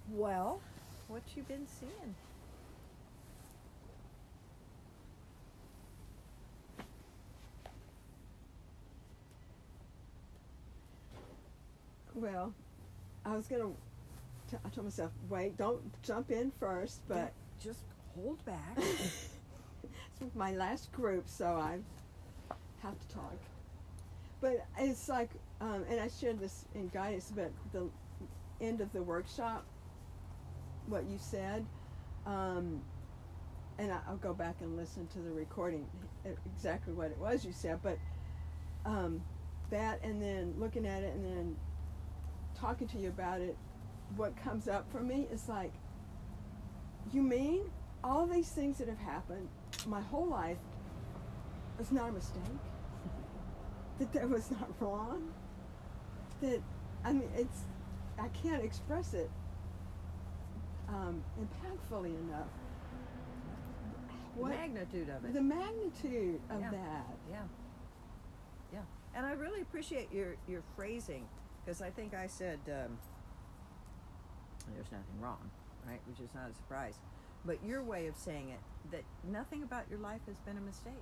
Well, what you been seeing? Well, I was gonna. I told myself, wait, don't jump in first, but Just hold back. it's my last group, so I have to talk. But it's like, and I shared this in guidance, but the end of the workshop, what you said, and I'll go back and listen to the recording, exactly what it was you said, but that, and then looking at it, and then talking to you about it, what comes up for me is like, you mean all these things that have happened my whole life was not a mistake? That was not wrong? That, I mean, I can't express it impactfully enough. The magnitude of it. The magnitude of Yeah. that. Yeah. Yeah. And I really appreciate your phrasing, because I think I said there's nothing wrong, right? Which is not a surprise. But your way of saying it, that nothing about your life has been a mistake.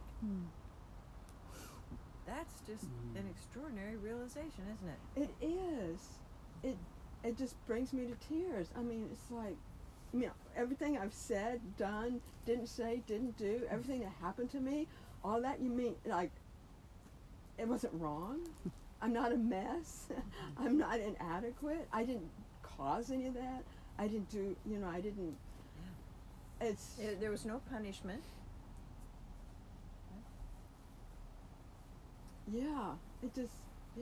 That's just an extraordinary realization, isn't it? It is. It just brings me to tears. I mean, it's like, I mean, everything I've said, done, didn't say, didn't do, everything that happened to me, all that, you mean, like, it wasn't wrong? I'm not a mess? I'm not inadequate? I didn't cause any of that? I didn't do, I didn't, it's... There was no punishment. Yeah, it just,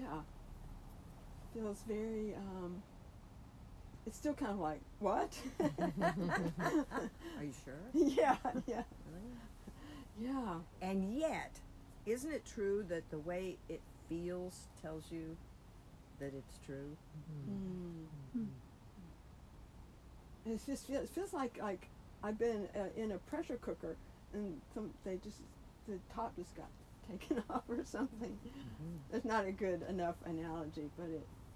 feels very, it's still kind of like, what? Are you sure? Yeah. Really? Yeah. And yet, isn't it true that the way it feels tells you that it's true? It just feels like I've been in a pressure cooker, and the top just got taken off or something. It's not a good enough analogy, but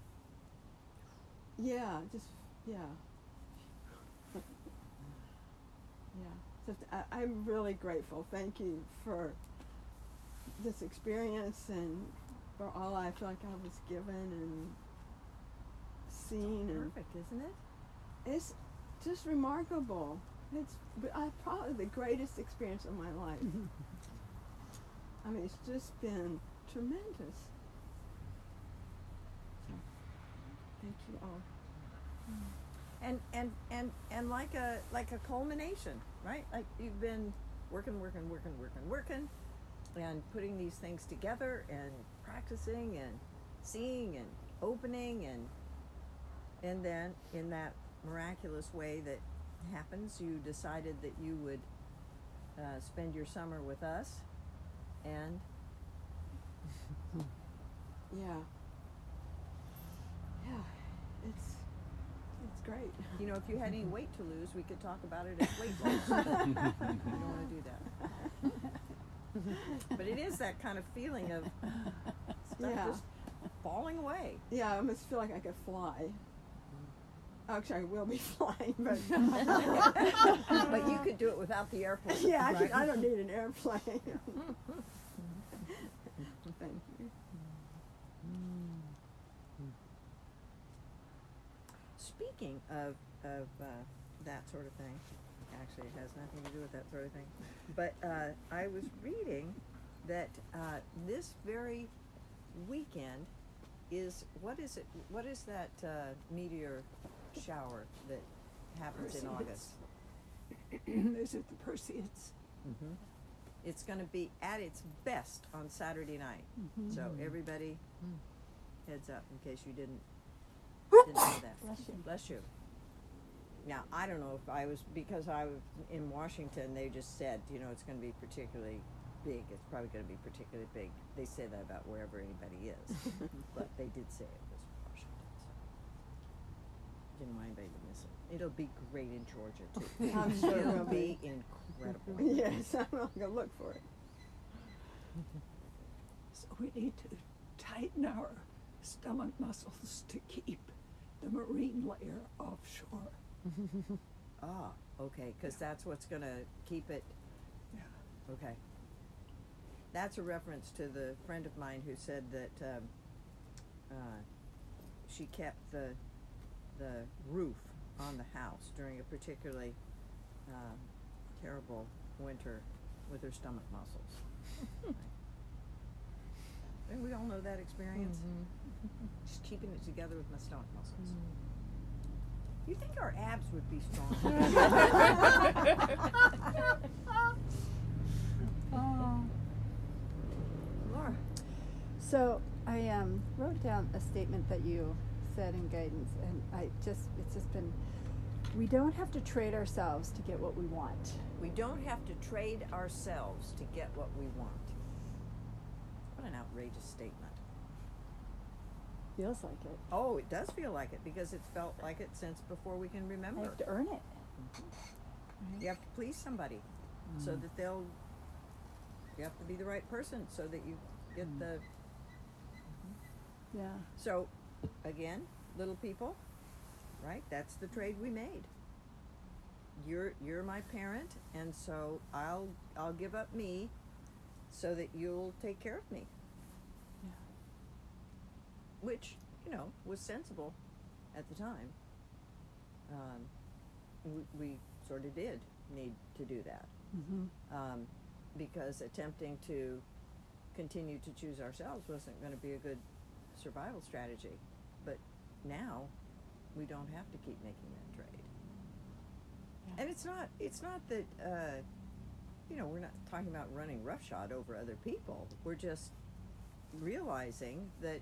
So I'm really grateful. Thank you for this experience and for all I feel like I was given and seen. Perfect, isn't it? It's just remarkable. It's probably the greatest experience of my life. I mean, it's just been tremendous. So, thank you all. And like a culmination, right? Like you've been working, and putting these things together and practicing and seeing and opening and then in that miraculous way that happens, you decided that you would spend your summer with us, and it's great. You know, if you had any weight to lose, we could talk about it as weight loss. You don't want to do that. But it is that kind of feeling of stuff just falling away. Yeah, I almost feel like I could fly. Actually, I will be flying, but but you could do it without the airplane. Yeah, right? I don't need an airplane. Thank you. Speaking of that sort of thing, actually it has nothing to do with that sort of thing, but I was reading that this very weekend is, what is that meteor shower that happens in August? Is it the Perseids? Mm-hmm. It's going to be at its best on Saturday night. So everybody, heads up in case you didn't know that. Bless you. Bless you. Now, I don't know if because I was in Washington, they just said, it's going to be particularly big. It's probably going to be particularly big. They say that about wherever anybody is. But they did say it was Washington. So didn't want anybody to miss it. It'll be great in Georgia, too. I'm sure It'll it'll be be. incredible. Yes, I'm going to look for it. So we need to tighten our stomach muscles to keep the marine layer offshore. Ah, okay, because that's what's going to keep it. Yeah. Okay. That's a reference to the friend of mine who said that she kept the roof on the house during a particularly terrible winter with her stomach muscles. Right. And we all know that experience. Just keeping it together with my stomach muscles. You think our abs would be strong? Oh. Laura. So I wrote down a statement that you said in guidance, and it's just been, we don't have to trade ourselves to get what we want. We don't have to trade ourselves to get what we want. What an outrageous statement. Feels like it. Oh, it does feel like it because it's felt like it since before we can I remember. have to earn it. Mhm. You have to please somebody so that you have to be the right person so that you get the. Yeah. So, again, little people, right? That's the trade we made. You're my parent, and so I'll give up me so that you'll take care of me. Yeah. Which, was sensible at the time. We sort of did need to do that. Mm-hmm. Because attempting to continue to choose ourselves wasn't going to be a good survival strategy. But now we don't have to keep making that trade. Yeah. And it's not that we're not talking about running roughshod over other people. We're just realizing that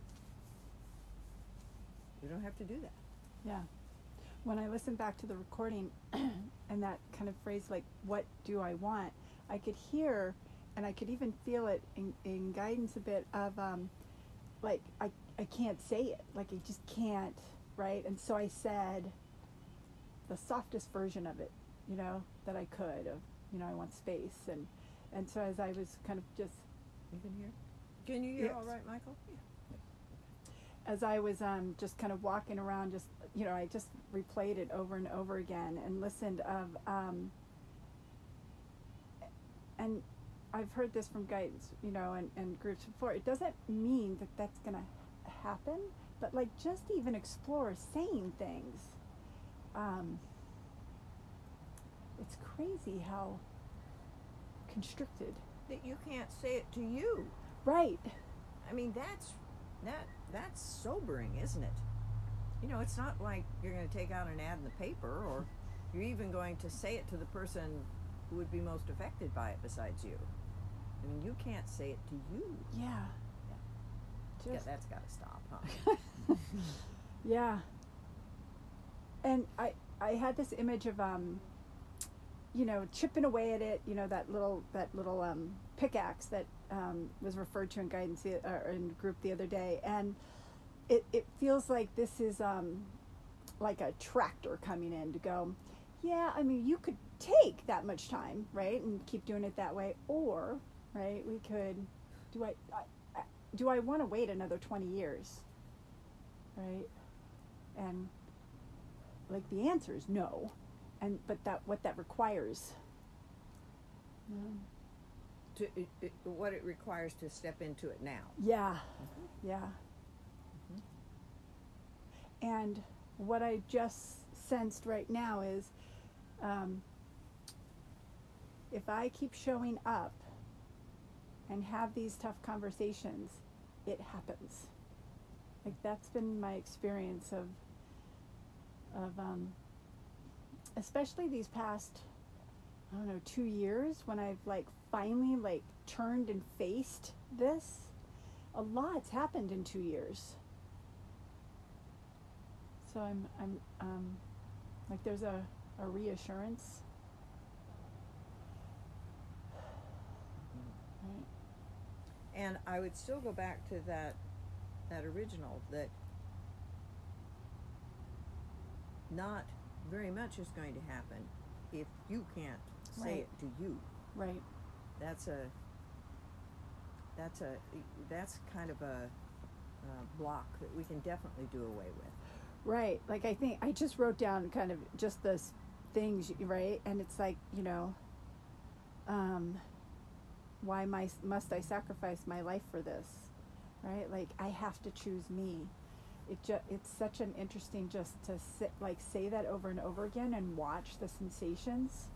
we don't have to do that. Yeah. When I listened back to the recording and that kind of phrase, like, what do I want? I could hear, and I could even feel it in guidance a bit of, like, I can't say it. Like, I just can't, right? And so I said the softest version of it, that I could of, I want space. And so as I was kind of just... You can hear? Can you hear Yes. all right, Michael? As I was just kind of walking around, just, I just replayed it over and over again and listened of, and I've heard this from guides, and groups before. It doesn't mean that that's going to happen, but like just even explore saying things. It's crazy how constricted. That you can't say it to you. Right. I mean, that's sobering, isn't it? It's not like you're going to take out an ad in the paper, or you're even going to say it to the person who would be most affected by it besides you. I mean, you can't say it to you. Yeah. Yeah, Just, that's got to stop, huh? yeah. And I had this image of chipping away at it, that little pickaxe that was referred to in guidance in group the other day, and it feels like this is like a tractor coming in to go, yeah, I mean, you could take that much time, right, and keep doing it that way, or, right, we could, do I want to wait another 20 years, right? And like the answer is no, but what that requires. What it requires to step into it now. Yeah, yeah. And what I just sensed right now is, if I keep showing up and have these tough conversations, it happens. Like, that's been my experience of especially these past, 2 years, when I've finally turned and faced this. A lot's happened in 2 years. So I'm like, there's a reassurance. Right. And I would still go back to that original, that not very much is going to happen if you can't say Right. it to you. Right. That's kind of a block that we can definitely do away with. Right. Like, I think I just wrote down kind of just those things, right? And it's like, why must I sacrifice my life for this? Right? Like, I have to choose me. It's such an interesting just to say that over and over again and watch the sensations.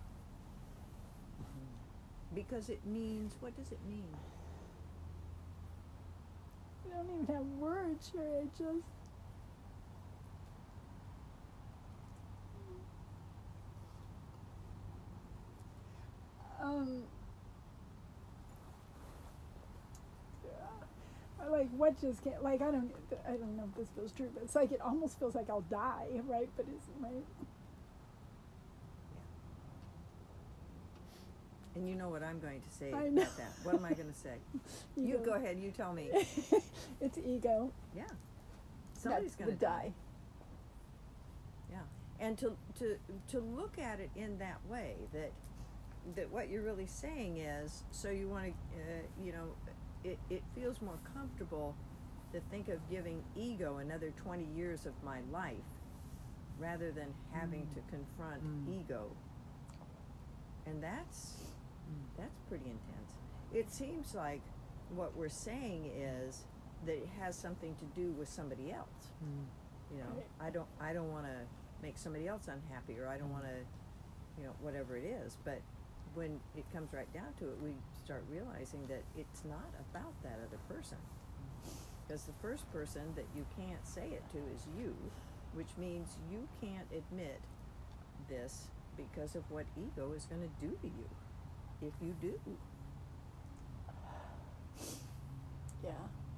Because it means, what does it mean? I don't even have words, Sherry. Like, what just can't, like, I don't know if this feels true, but it's like it almost feels like I'll die, right? But it's right. And you know what I'm going to say I know. about that. What am I going to say? You go ahead. You tell me. It's ego. Yeah. Somebody's going to die. Yeah. And to look at it in that way, that what you're really saying is, so you want to, it feels more comfortable to think of giving ego another 20 years of my life rather than having to confront ego. And that's pretty intense. It seems like what we're saying is that it has something to do with somebody else. Right. I don't want to make somebody else unhappy, or I don't want to, whatever it is. But when it comes right down to it, we start realizing that it's not about that other person. Because the first person that you can't say it to is you, which means you can't admit this because of what ego is going to do to you if you do. Yeah.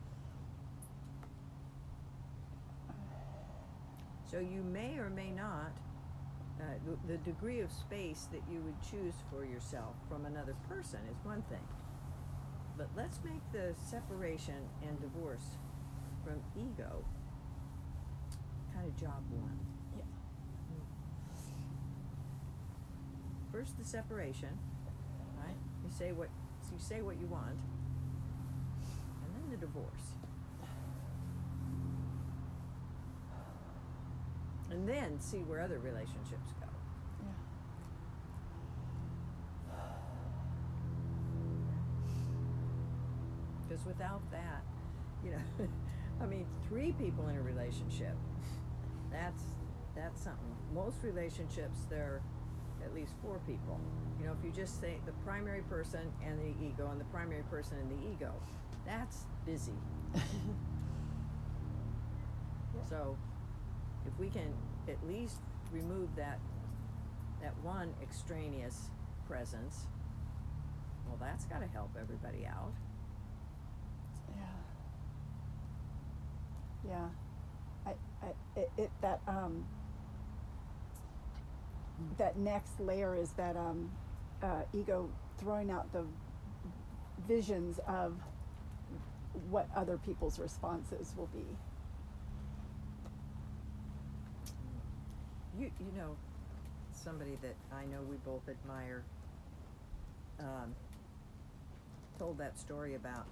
So you may or may not, the degree of space that you would choose for yourself from another person is one thing. But let's make the separation and divorce from ego kind of job one. Yeah. First the separation, right? You say what you want, and then the divorce. And then see where other relationships go. Because without that, I mean, 3 people in a relationship, that's something. Most relationships, there are at least 4 people. If you just say the primary person and the ego, and the primary person and the ego, that's busy. So if we can at least remove that one extraneous presence, well, that's got to help everybody out. Yeah. That next layer is that ego throwing out the visions of what other people's responses will be. Somebody that I know we both admire told that story about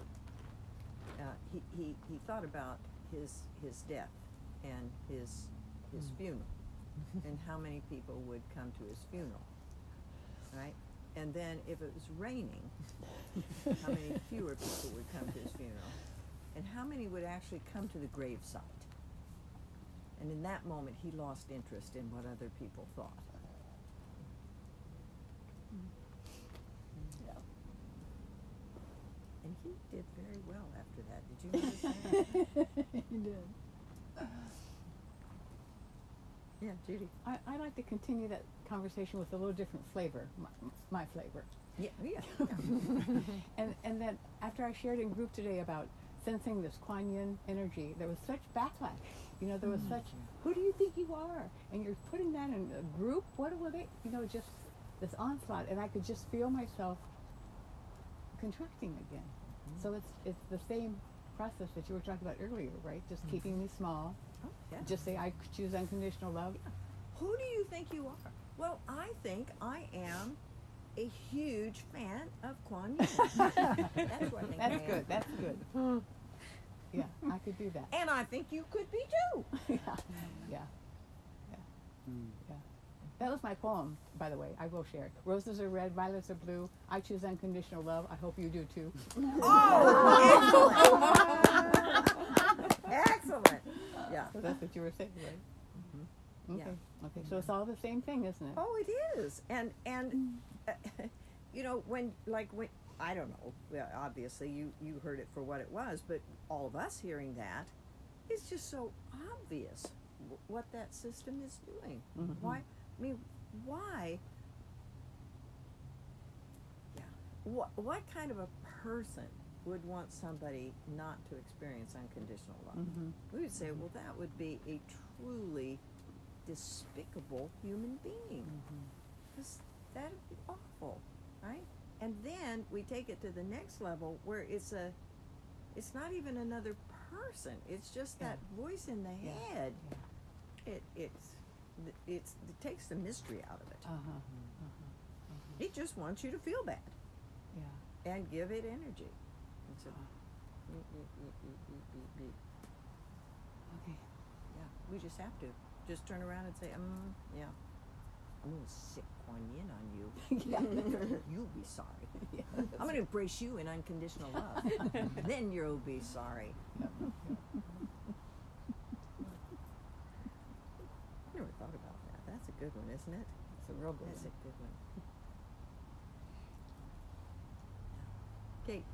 he thought about his death and his funeral and how many people would come to his funeral, right? And then if it was raining, how many fewer people would come to his funeral, and how many would actually come to the gravesite. And in that moment, he lost interest in what other people thought. Yeah. And he did very well after that. Did you notice that? He did. Yeah, Judy. I like to continue that conversation with a little different flavor, my flavor. Yeah. And then after I shared in group today about sensing this Kuan Yin energy, there was such backlash. There was such, who do you think you are? And you're putting that in a group? What were they? Just this onslaught. And I could just feel myself contracting again. So it's the same process that you were talking about earlier, right? Just keeping me small. Oh, yeah. Just say I choose unconditional love. Who do you think you are? Well, I think I am a huge fan of Kuan Yin. That's what I think I am. That's good. Yeah, I could do that. And I think you could be too. Yeah, yeah, yeah, yeah. That was my poem, by the way. I will share it. Roses are red, violets are blue. I choose unconditional love. I hope you do too. Oh, excellent! Excellent. Yeah. So that's what you were saying, right? Yeah. Okay. Okay. So it's all the same thing, isn't it? Oh, it is. And you know, when I don't know. Well, obviously you heard it for what it was, but all of us hearing that, it's just so obvious what that system is doing. Mhm. Why? I mean, why? Yeah. What kind of a person would want somebody not to experience unconditional love? Mhm. We would say, well, that would be a truly despicable human being. Because that would be awful, right? And then we take it to the next level where it's not even another person. It's just that voice in the head. It takes the mystery out of it. It just wants you to feel bad Yeah. and give it energy. It's a, Okay. yeah, we just have to just turn around and say, yeah, I'm gonna sick Kuan Yin on you. You'll be sorry. Yeah. I'm gonna embrace you in unconditional love. Then you'll be sorry. Never thought about that. That's a good one, isn't it? It's a real good That's one. a good one. Kate.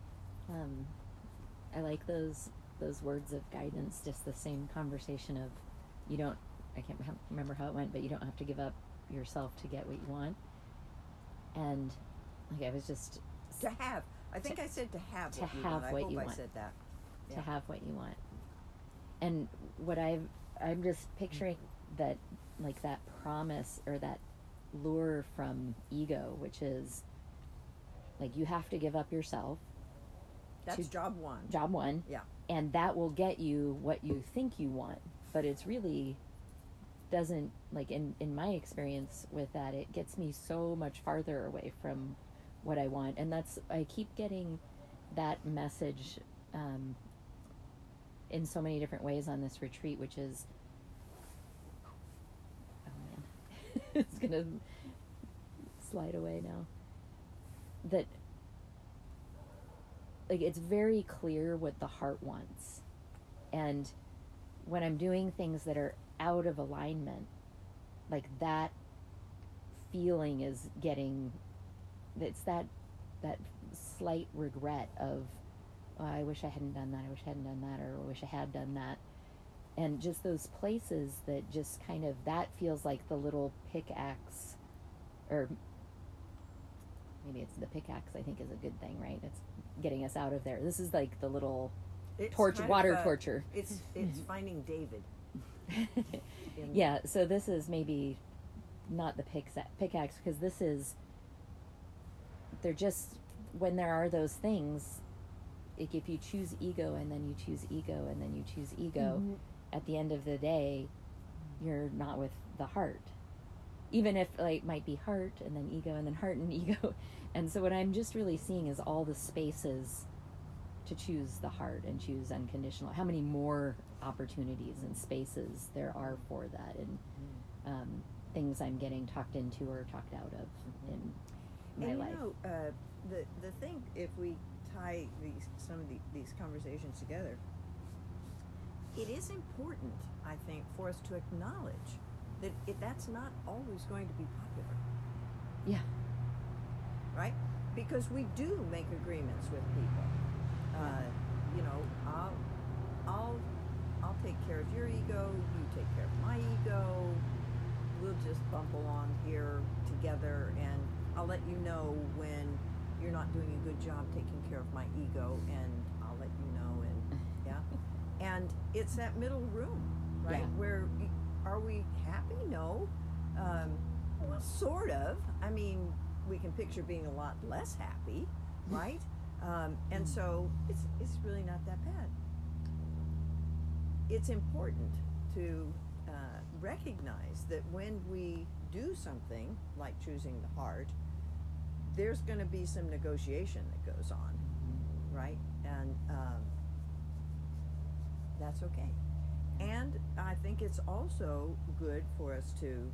I like those words of guidance, just the same conversation of I can't remember how it went, but you don't have to give up yourself to get what you want. And like I was just To have. I think I said to have to what you have want. I what hope you I want. said that. to Yeah. have what you want. And what I'm just picturing that, like that promise or that lure from ego, which is like you have to give up yourself. That's job one. Job one. Yeah. And that will get you what you think you want. But it's really doesn't, like in my experience with that, it gets me so much farther away from what I want. And I keep getting that message in so many different ways on this retreat, which is, oh man, it's gonna slide away now. That, like, it's very clear what the heart wants. And when I'm doing things that are out of alignment, like that feeling is getting, it's that slight regret of, oh, I wish I hadn't done that, I wish I hadn't done that, or I wish I had done that. And just those places that just kind of, that feels like the little pickaxe, or maybe it's the pickaxe, I think is a good thing, right? It's getting us out of there. This is like the little It's torture, kind water of torture. It's finding David. Yeah, so this is maybe not the pickaxe, because this is, they're just, when there are those things, like if you choose ego and then you choose ego and then you choose ego, at the end of the day, you're not with the heart. Even if, like, might be heart and then ego and then heart and ego. And so what I'm just really seeing is all the spaces to choose the heart and choose unconditional. How many more opportunities and spaces there are for that, and things I'm getting talked into or talked out of in my And life. you know, the thing, if we tie some of these conversations together, it is important, I think, for us to acknowledge that that's not always going to be popular. Yeah. Right? Because we do make agreements with people. You know, I'll take care of your ego, you take care of my ego, we'll just bump along here together, and I'll let you know when you're not doing a good job taking care of my ego, and I'll let you know, and yeah. And it's that middle room, right? Yeah. Where, are we happy? No. Well, sort of. I mean, we can picture being a lot less happy, right? And so it's really not that bad. It's important to recognize that when we do something like choosing the heart, there's going to be some negotiation that goes on, right? And That's okay. And I think it's also good for us to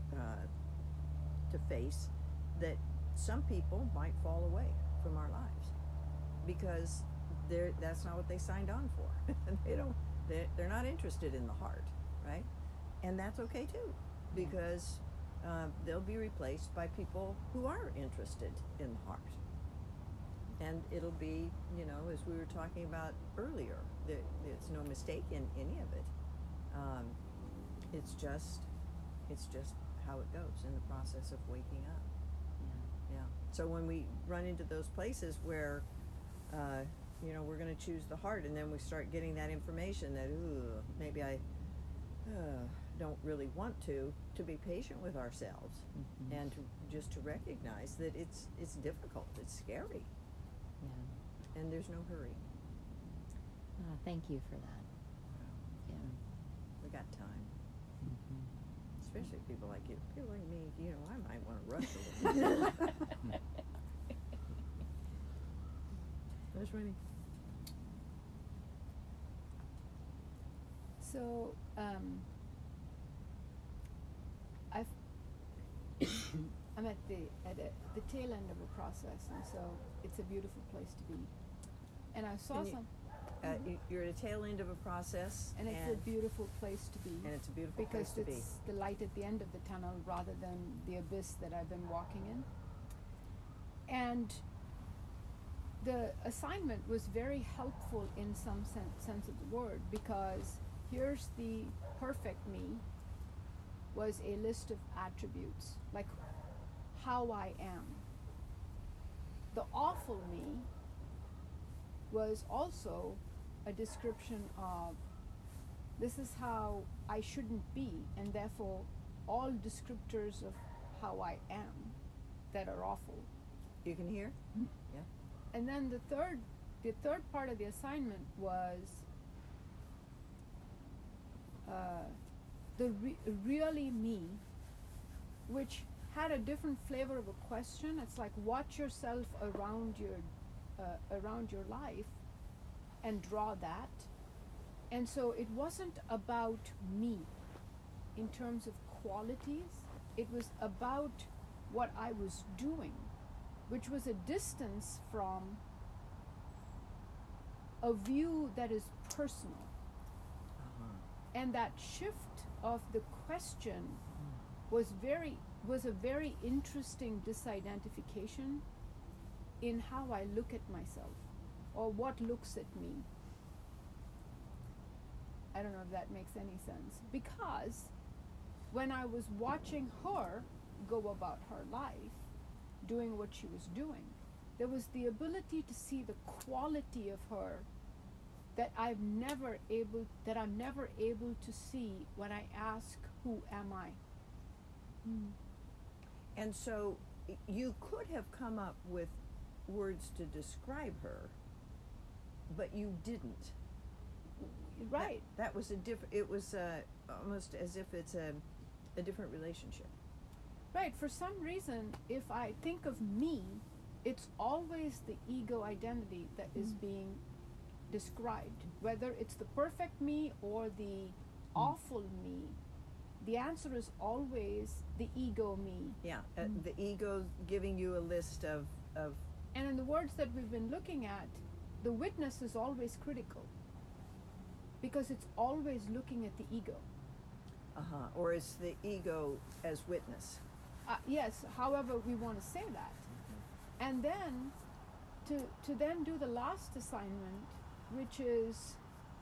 face that some people might fall away from our lives because that's not what they signed on for. They're not interested in the heart, right? And that's okay too, because they'll be replaced by people who are interested in the heart. And it'll be, as we were talking about earlier, there's no mistake in any of it. It's just how it goes in the process of waking up. Yeah. So when we run into those places where, we're going to choose the heart, and then we start getting that information that, maybe I don't really want to be patient with ourselves, and to recognize that it's difficult, it's scary. Yeah. And there's no hurry. Thank you for that. Yeah. We got time. Especially people like you. People like me, I might want to rush a little bit. That's Winnie. So, I'm at the tail end of a process, and so it's a beautiful place to be. And I saw You're at a tail end of a process, and it's a beautiful place to be. And it's a beautiful because place to be. it's the light at the end of the tunnel rather than the abyss that I've been walking in. And the assignment was very helpful in some sense of the word, because here's the perfect me was a list of attributes, like how I am. The awful me was also a description of this is how I shouldn't be, and therefore all descriptors of how I am that are awful. You can hear? Yeah. And then the third part of the assignment was the really me, which had a different flavor of a question. It's like, watch yourself around your life and draw that. And so it wasn't about me in terms of qualities. It was about what I was doing, which was a distance from a view that is personal. And that shift of the question was a very interesting disidentification in how I look at myself, or what looks at me. I don't know if that makes any sense. Because when I was watching her go about her life, doing what she was doing, there was the ability to see the quality of her that I'm never able to see when I ask, who am I? And so you could have come up with words to describe her, but you didn't. Right. That was it was almost as if it's a different relationship. Right. For some reason, if I think of me, it's always the ego identity that is being described. Whether it's the perfect me or the awful me, the answer is always the ego me. Yeah, the ego giving you a list of. And in the words that we've been looking at, the witness is always critical, because it's always looking at the ego. Or is the ego as witness? Yes, however we want to say that. And then to then do the last assignment, which is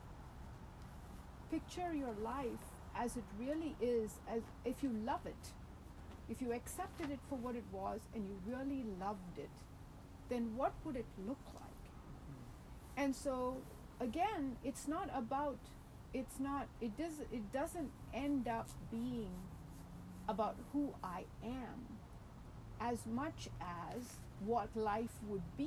picture your life as it really is, as if you love it, if you accepted it for what it was and you really loved it, then what would it look like? And so again, it doesn't end up being about who I am as much as what life would be.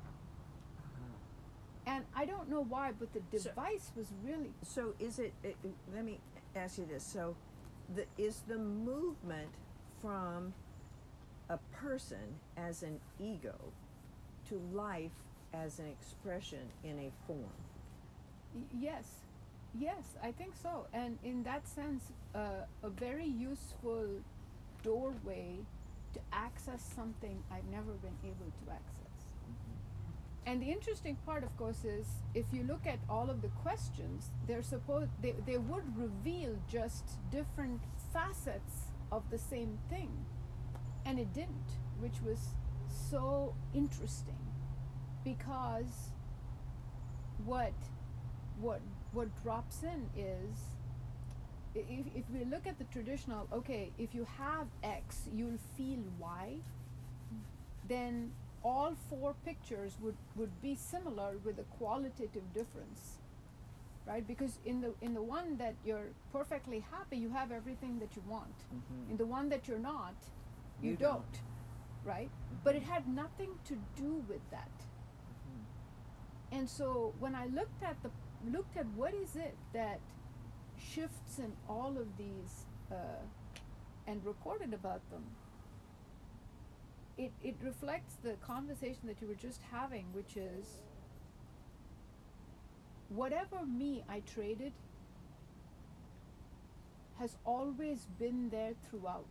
And I don't know why, but the device was really... So is it, let me ask you this, so is the movement from a person as an ego to life as an expression in a form? Yes. Yes, I think so. And in that sense, a very useful doorway to access something I've never been able to access. And the interesting part, of course, is if you look at all of the questions, they would reveal just different facets of the same thing, and it didn't, which was so interesting, because what drops in is, if we look at the traditional, okay, if you have X, you'll feel Y, then all four pictures would be similar with a qualitative difference, right? Because in the one that you're perfectly happy, you have everything that you want. In the one that you're not, you don't, right? But it had nothing to do with that. And so when I looked at what is it that shifts in all of these and recorded about them, it reflects the conversation that you were just having, which is whatever me I traded has always been there throughout.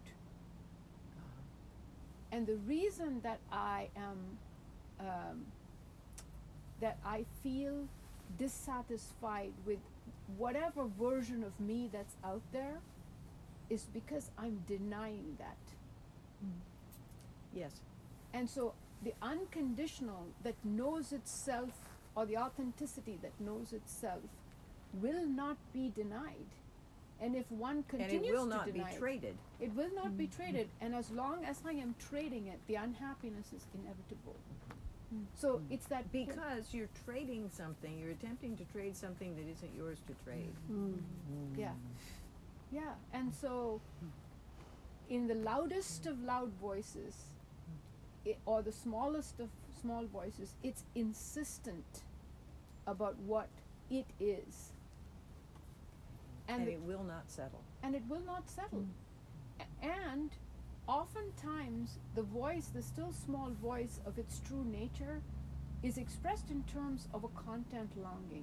And the reason that I am that I feel dissatisfied with whatever version of me that's out there is because I'm denying that. Yes. And so the unconditional that knows itself, or the authenticity that knows itself, will not be denied. And if one continues And it will to not be deny traded. it will not be traded. And as long as I am trading it, the unhappiness is inevitable. So it's that Because you're trading something, you're attempting to trade something that isn't yours to trade. Yeah. Yeah. And so in the loudest of loud voices, or the smallest of small voices, it's insistent about what it is. And it will not settle. And it will not settle. And oftentimes the voice, the still small voice of its true nature, is expressed in terms of a content longing.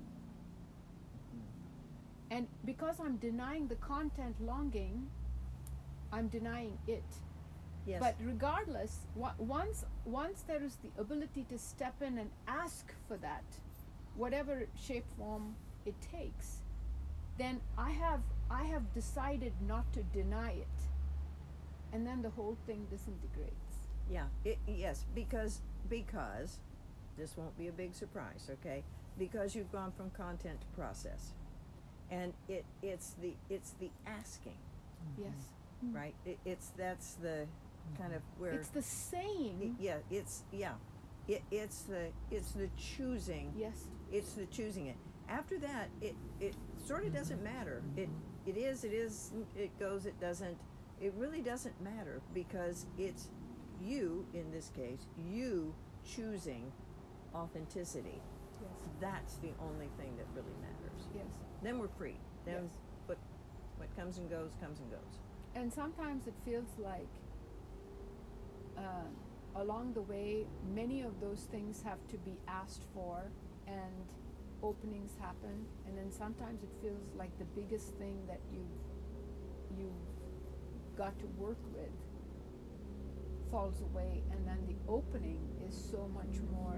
And because I'm denying the content longing, I'm denying it. Yes. But regardless, once there is the ability to step in and ask for that, whatever shape form it takes, then I have decided not to deny it, and then the whole thing disintegrates. Yeah. Yes. Because this won't be a big surprise, okay? Because you've gone from content to process, and it's the asking, Yes. right? That's the kind of where It's the saying. it's the choosing. Yes. It's the choosing it. After that, it sort of doesn't matter. It is, it goes, it doesn't. It really doesn't matter, because it's you, in this case, you choosing authenticity. Yes. That's the only thing that really matters. Yes. Then we're free. Then Yes. what comes and goes, comes and goes. And sometimes it feels like along the way, many of those things have to be asked for, and openings happen, and then sometimes it feels like the biggest thing that you've got to work with falls away, and then the opening is so much more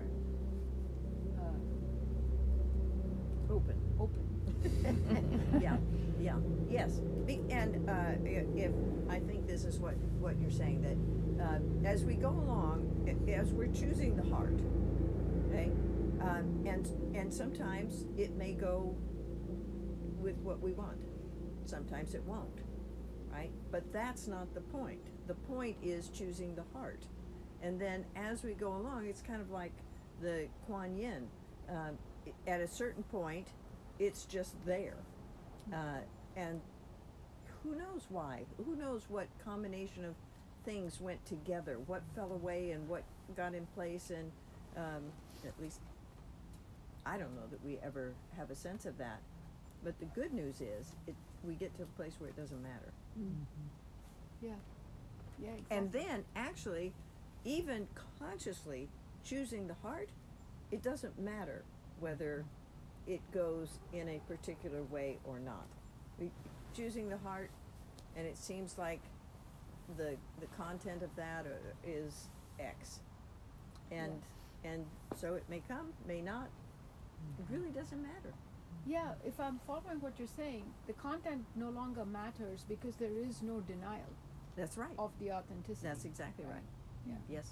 open. Yes. If I think this is what you're saying, that as we go along, as we're choosing the heart, okay, and sometimes it may go with what we want, sometimes it won't, right? But that's not the point. The point is choosing the heart, and then as we go along, it's kind of like the Kuan Yin. At a certain point, it's just there. And who knows why? Who knows what combination of things went together? What fell away and what got in place? And at least I don't know that we ever have a sense of that. But the good news is we get to a place where it doesn't matter. Yeah. Yeah. Exactly. And then actually, even consciously choosing the heart, it doesn't matter whether it goes in a particular way or not. Choosing the heart, and it seems like the content of that is X, and so it may come, may not. It really doesn't matter. Yeah, if I'm following what you're saying, the content no longer matters because there is no denial That's right. of the authenticity. That's exactly right. Yeah. Yes.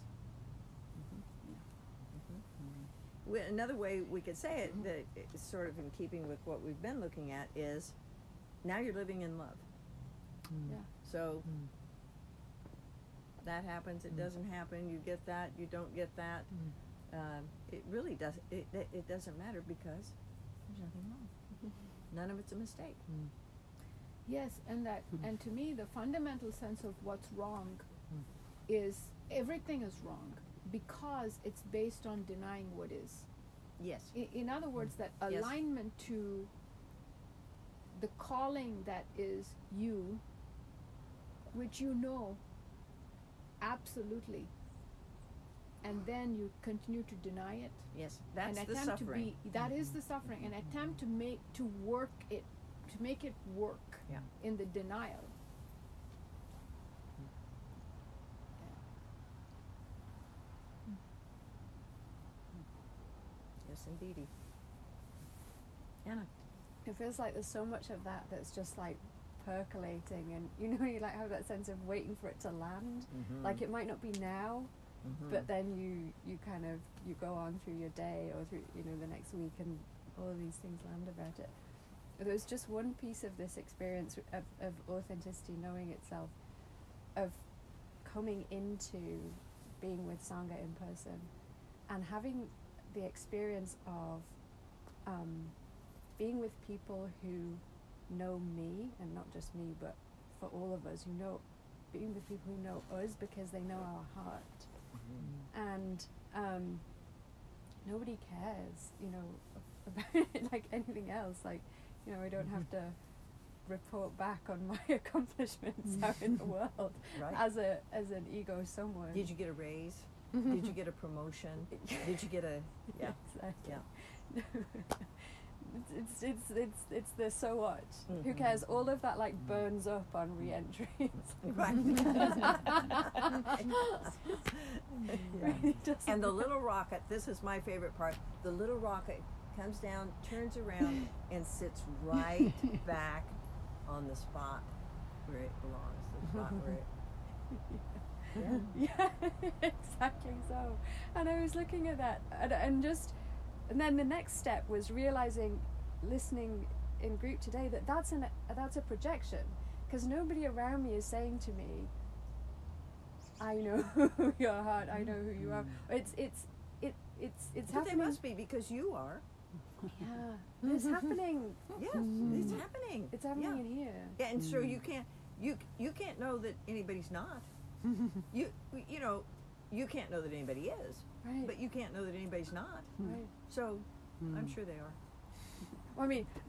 Another way we could say it, that is sort of in keeping with what we've been looking at, is now you're living in love. Yeah. So that happens, it doesn't happen, you get that, you don't get that. It really does, it doesn't matter because there's nothing wrong. None of it's a mistake. Yes, and that, and to me, the fundamental sense of what's wrong is everything is wrong because it's based on denying what is. Yes. In other words, that Yes. alignment to the calling that is you, which you know absolutely, and then you continue to deny it. Yes. That's and the attempt suffering. to be, that is the suffering, and attempt to make it work Yeah. in the denial. Yes, indeedy. Anna. It feels like there's so much of that that's just like percolating, and you like have that sense of waiting for it to land. Like it might not be now, but then you kind of you go on through your day or through the next week, and all of these things land about it. There's just one piece of this experience of authenticity, knowing itself, of coming into being with Sangha in person, and having the experience of being with people who know me, and not just me, but for all of us, being with people who know us because they know our heart. And nobody cares, about it like anything else. Like, I don't have to report back on my accomplishments out in the world Right. as an ego someone. Did you get a raise? Did you get a promotion? Did you get a Exactly. yeah. It's the so what? Who cares? All of that like burns up on re-entry. Right. Really doesn't And the little rocket, this is my favorite part, the little rocket comes down, turns around, and sits right back on the spot where it belongs, the spot where it... Yeah, exactly so. And I was looking at that, and then the next step was realizing, listening in group today, that's a projection, because nobody around me is saying to me, I know your heart, I know who you are. It's But happening. they must be, because you are. Yeah, it's happening. Yes, it's happening. It's happening Yeah. in here. Yeah, and so you can't know that anybody's not. You can't know that anybody is, Right. but you can't know that anybody's not. Right. So I'm sure they are. Well,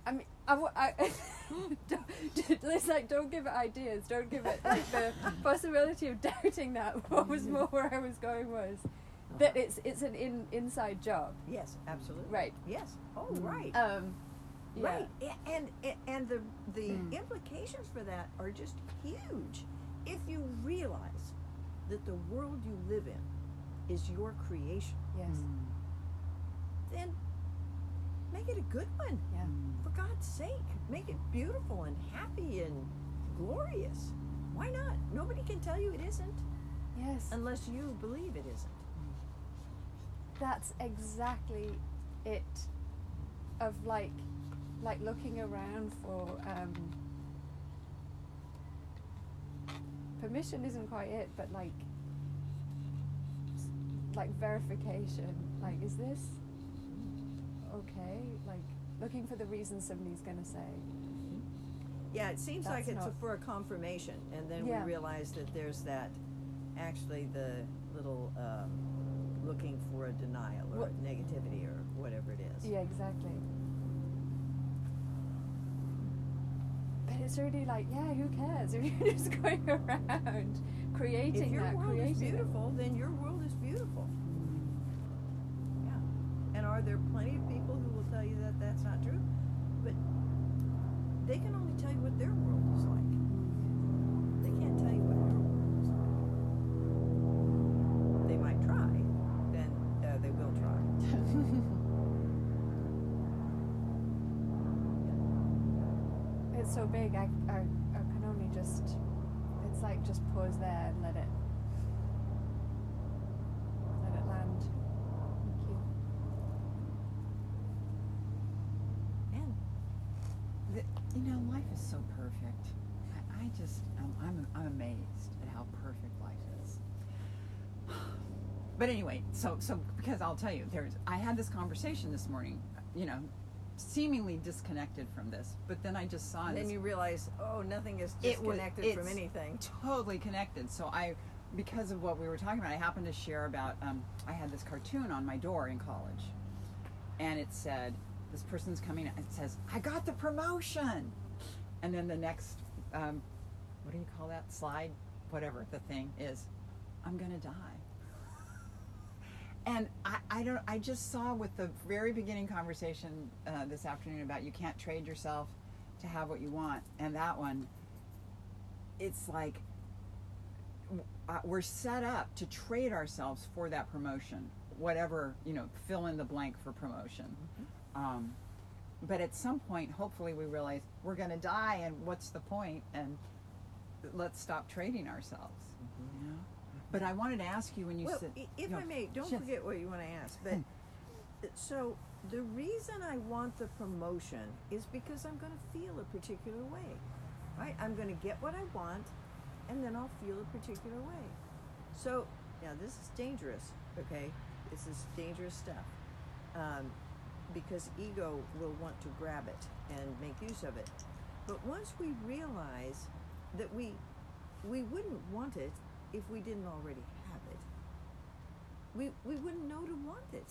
it's like, don't give it ideas. Don't give it like the possibility of doubting that. What was more where I was going was that it's an inside job. Yes, absolutely. Right. Yes. Oh, right. Yeah. Right. And the implications for that are just huge. If you realize that the world you live in is your creation, Yes. then make it a good one. Yeah. For God's sake, make it beautiful and happy and glorious. Why not? Nobody can tell you it isn't Yes. unless you believe it isn't. That's exactly it. Of like looking around for permission isn't quite it, but like verification. Like, is this okay? Like looking for the reason somebody's gonna say. Yeah, it seems like That's it's not- for a confirmation, and then Yeah. we realize that there's that, actually the little looking for a denial or What- negativity or whatever it is. Yeah, exactly. But it's really like, yeah, who cares? If you're just going around creating If your that, world is creating it. beautiful, then your world is beautiful. Yeah. And are there plenty of people who will tell you that that's not true? But they can only tell you what their world is like. They can't tell you what your world is like. They might try, then they will try. It's so big, I can only just, it's like just pause there and let it land. Thank you. And Life is so perfect. I just, I'm amazed at how perfect life is. But anyway, so because I'll tell you, I had this conversation this morning, seemingly disconnected from this, but then I just saw then this. you realize, oh, nothing is disconnected from it's anything. Totally connected. So because of what we were talking about, I happened to share about, I had this cartoon on my door in college, and it said, this person's coming, it says, I got the promotion. And then the next, what do you call that, slide, whatever the thing is, I'm gonna die. And I just saw with the very beginning conversation this afternoon about you can't trade yourself to have what you want, and that one, it's like we're set up to trade ourselves for that promotion, whatever, fill in the blank for promotion. Mm-hmm. But at some point, hopefully we realize we're going to die, and what's the point? And let's stop trading ourselves. Mm-hmm. But I wanted to ask you when you said... if I may, don't forget what you want to ask. But so the reason I want the promotion is because I'm going to feel a particular way, right? I'm going to get what I want, and then I'll feel a particular way. So, now this is dangerous, okay? This is dangerous stuff. Because ego will want to grab it and make use of it. But once we realize that we wouldn't want it if we didn't already have it, we wouldn't know to want it.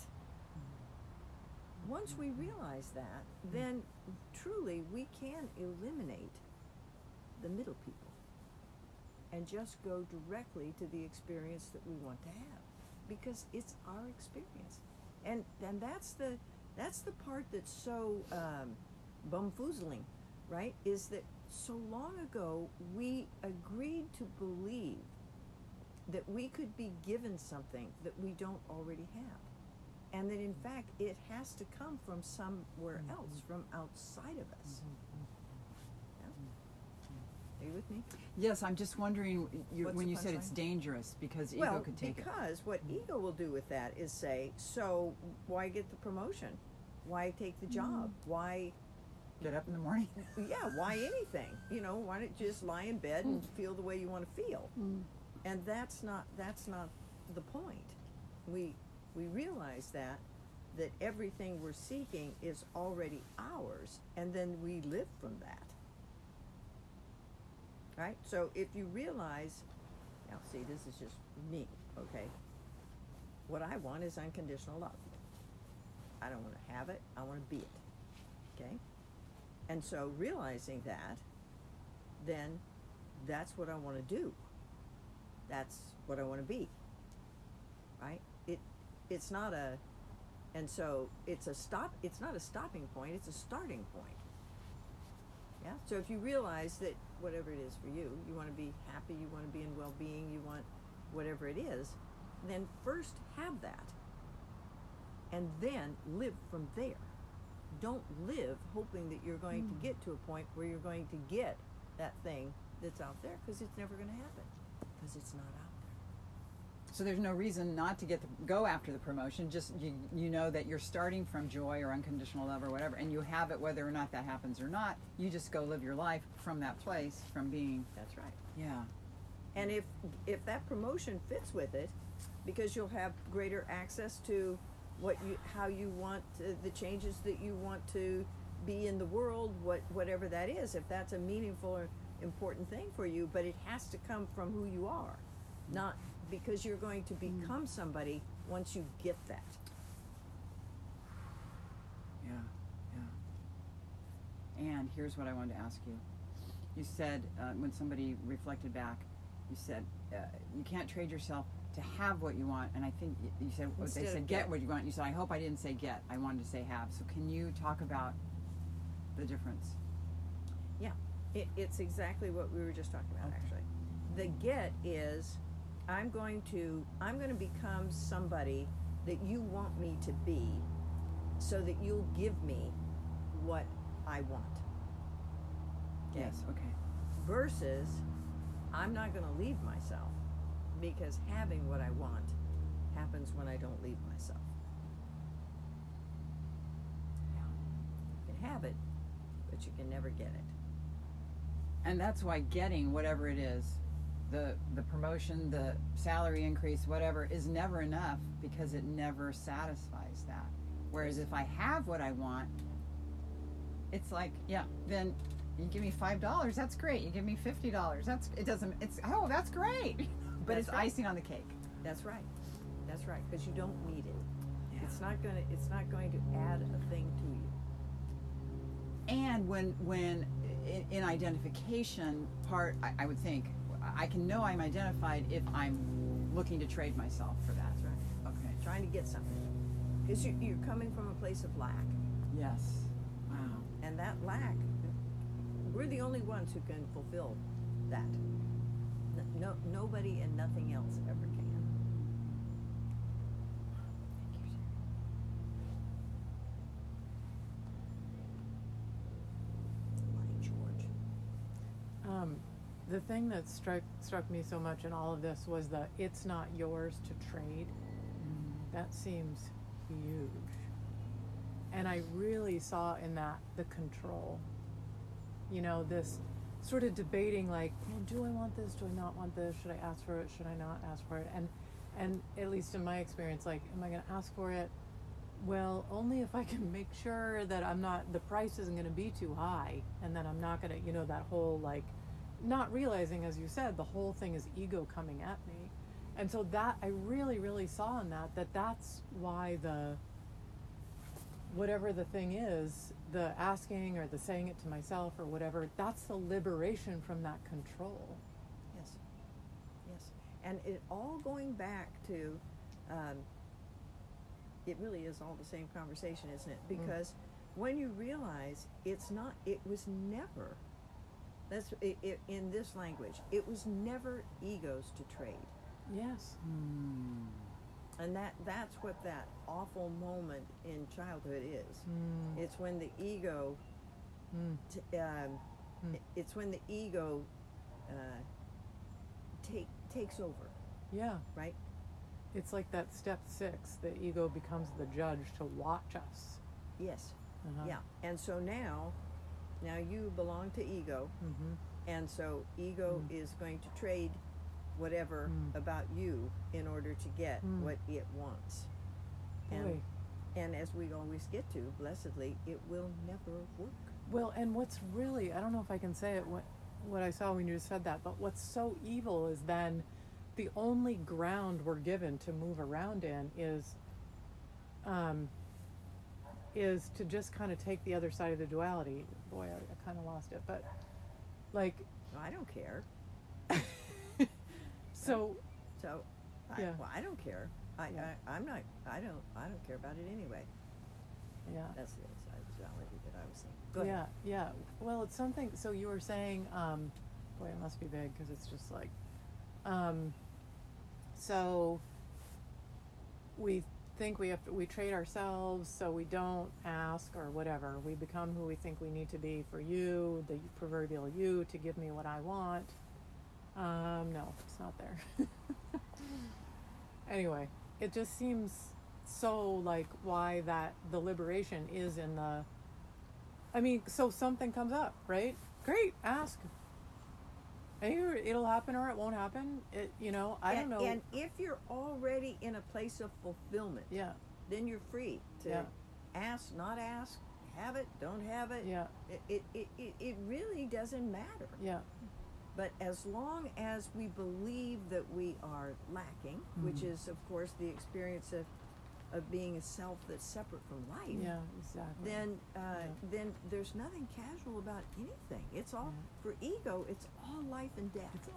Once we realize that, then truly we can eliminate the middle people and just go directly to the experience that we want to have, because it's our experience. And that's the part that's so bumfoozling, right? Is that so long ago we agreed to believe that we could be given something that we don't already have. And that in fact it has to come from somewhere else, from outside of us. Yeah? Are you with me? Yes, I'm just wondering when you said punchline? it's dangerous because ego could take it. Because what ego will do with that is say, so why get the promotion? Why take the job? Why get up in the morning? Yeah, why anything? Why not just lie in bed and feel the way you want to feel? And that's not the point. We realize that everything we're seeking is already ours, and then we live from that. Right? So if you realize, now see, this is just me, okay? What I want is unconditional love. I don't want to have it, I want to be it. Okay? And so realizing that, then that's what I want to do. That's what I want to be. Right? It's not a, and so it's not a stopping point, it's a starting point. Yeah? So if you realize that whatever it is for you, you want to be happy, you want to be in well-being, you want whatever it is, then first have that. And then live from there. Don't live hoping that you're going to get to a point where you're going to get that thing that's out there, because it's never going to happen, because it's not out there. So there's no reason not to go after the promotion. Just you know that you're starting from joy or unconditional love or whatever, and you have it whether or not that happens or not. You just go live your life from that place, from being. That's right. Yeah. And if that promotion fits with it, because you'll have greater access to how you want the changes that you want to be in the world, whatever that is, if that's a meaningful or important thing for you, but it has to come from who you are, not because you're going to become somebody once you get that. Yeah. And here's what I wanted to ask you. You said when somebody reflected back, you said you can't trade yourself to have what you want, and I think you said Instead they of said get what you want. You said, I hope I didn't say get. I wanted to say have. So can you talk about the difference? Yeah, it's exactly what we were just talking about. Actually, the get is I'm going to become somebody that you want me to be, so that you'll give me what I want. Okay? Yes. Okay. Versus, I'm not going to leave myself, because having what I want happens when I don't leave myself. You can have it, but you can never get it. And that's why getting whatever it is, the promotion, the salary increase, whatever, is never enough, because it never satisfies that. Whereas if I have what I want, it's like, yeah, then you give me $5, that's great. You give me $50, that's great. But That's it's right. icing on the cake. That's right. That's right, because you don't need it. Yeah. It's not going to add a thing to you. And when in identification part, I would think I can know I'm identified if I'm looking to trade myself for that. That's right. Okay. Trying to get something, because you're coming from a place of lack, Yes. Wow. and that lack, we're the only ones who can fulfill that. No, nobody and nothing else ever can. Money, George. The thing that struck me so much in all of this was the it's not yours to trade. That seems huge. And I really saw in that the control. You know, this sort of debating, like, well, do I want this? Do I not want this? Should I ask for it? Should I not ask for it? And at least in my experience, like, am I going to ask for it? Well, only if I can make sure that the price isn't going to be too high, and that I'm not going to, that whole, like, not realizing, as you said, the whole thing is ego coming at me. And so that, I really, really saw in that's why whatever the thing is, the asking or the saying it to myself or whatever, that's the liberation from that control. Yes. Yes. And it all going back to, it really is all the same conversation, isn't it? Because when you realize it was never, in this language, it was never egos to trade. Yes. And that's what that awful moment in childhood is. It's when the ego, it's when the ego takes over, Yeah. right? It's like that step 6, the ego becomes the judge to watch us. Yes. Uh-huh. Yeah. And so now you belong to ego, Mm-hmm. and so ego is going to trade whatever about you in order to get what it wants. Boy. And as we always get to, blessedly, it will never work. Well, and what's really, I don't know if I can say it, what I saw when you said that, but what's so evil is then the only ground we're given to move around in is to just kind of take the other side of the duality. Boy, I kind of lost it, but like, I don't care. so So, Yeah. I don't care. I don't care about it anyway. yeah. That's the other side of the duality that I was saying. Go ahead. Yeah. Well, it's something. So you were saying, boy, it must be big because it's just like, so we think we trade ourselves, so we don't ask or whatever. We become who we think we need to be for you, the proverbial you, to give me what I want. No, it's not there. Anyway, it just seems so like why the liberation is in so something comes up, right? Great, ask. Either it'll happen or it won't happen. I don't know. And if you're already in a place of fulfillment, Yeah, then you're free to Yeah. ask, not ask, have it, don't have it. yeah, It really doesn't matter. yeah, But as long as we believe that we are lacking, which is, of course, the experience of being a self that's separate from life, yeah, exactly. then there's nothing casual about anything. It's all, for ego, it's all life and death. It's all life and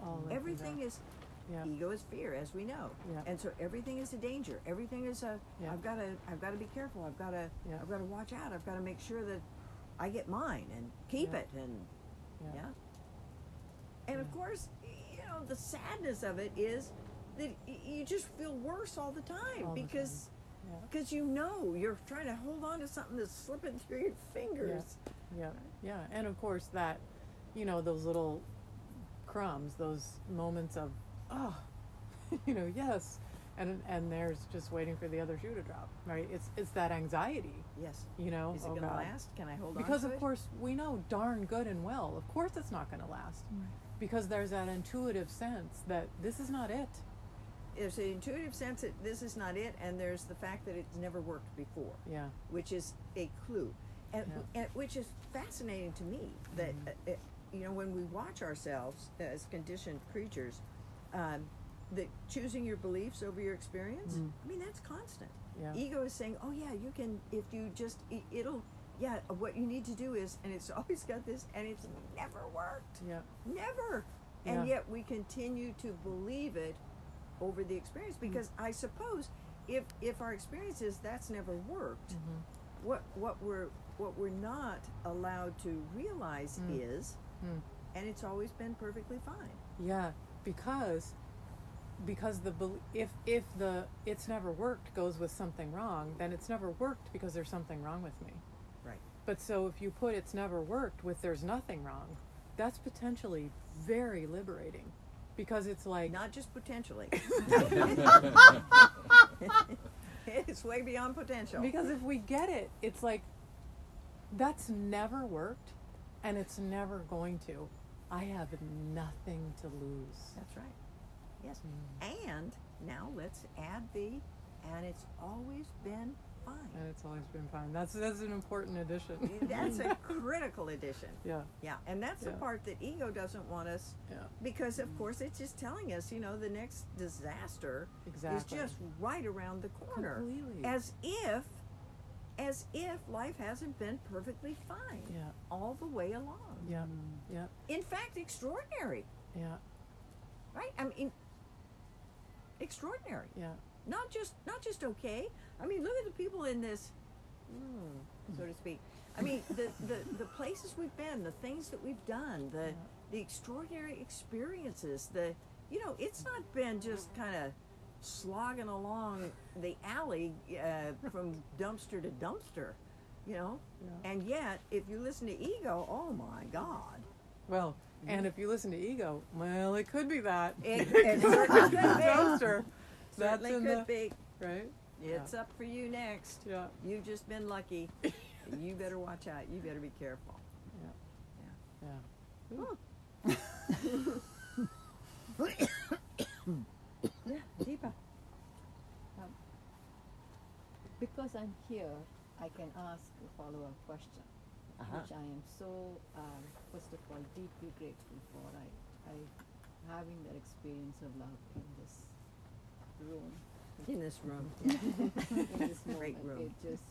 everything is Yeah. ego is fear, as we know, Yeah. and so everything is a danger. Everything is a Yeah. I've got to be careful. I've got to watch out. I've got to make sure that I get mine and keep Yeah. it and Yeah. And of course, the sadness of it is that you just feel worse all the time All the because Yeah. because you're trying to hold on to something that's slipping through your fingers. Yeah, yeah, and of course that, those little crumbs, those moments of, oh, yes, and there's just waiting for the other shoe to drop, right? It's that anxiety, Yes. you know. Is it oh going to God. last? Can I hold Because on to of course we know darn good and well, of course it's not going to last, because there's that intuitive sense that this is not it. There's an intuitive sense that this is not it, and there's the fact that it's never worked before, Yeah, which is a clue, and which is fascinating to me. That when we watch ourselves as conditioned creatures, that choosing your beliefs over your experience. I mean, that's constant. yeah, Ego is saying, "Oh yeah, you can if you just it'll." Yeah, what you need to do is, and it's always got this, and it's never worked. yeah, Never. And Yeah. yet we continue to believe it over the experience because I suppose if our experience is that's never worked, what we're not allowed to realize is, and it's always been perfectly fine. yeah, because if the it's never worked goes with something wrong, then it's never worked because there's something wrong with me. Right. But so if you put it's never worked with there's nothing wrong, that's potentially very liberating, because it's like, Not just potentially. It's way beyond potential. because if we get it, it's like that's never worked and it's never going to. I have nothing to lose. That's right. Yes. And now let's add and it's always been fine. And it's always been fine. That's an important addition. That's a critical addition. Yeah, Yeah, and that's the Yeah. part that ego doesn't want us, yeah, because of course it's just telling us, the next disaster exactly. is just right around the corner, Completely. as if life hasn't been perfectly fine Yeah, all the way along. yeah, yeah, In fact, extraordinary, yeah, right? I mean, extraordinary. yeah. Not just okay. I mean, look at the people in this, so to speak. I mean, the places we've been, the things that we've done, the extraordinary experiences. It's not been just kind of slogging along the alley from dumpster to dumpster, Yeah. And yet, if you listen to ego, oh my God, Well, and if you listen to ego, well, it could be that. it certainly could be. Dumpster. That's Certainly in could the be. right. It's up for you next. Yeah, You've just been lucky. You better watch out. You better be careful. yeah. Yeah, Deepa. Because I'm here, I can ask a follow-up question, which I am so, first of all, deeply grateful for. I having that experience of love in this room. In this room. In this Great moment, room. it just,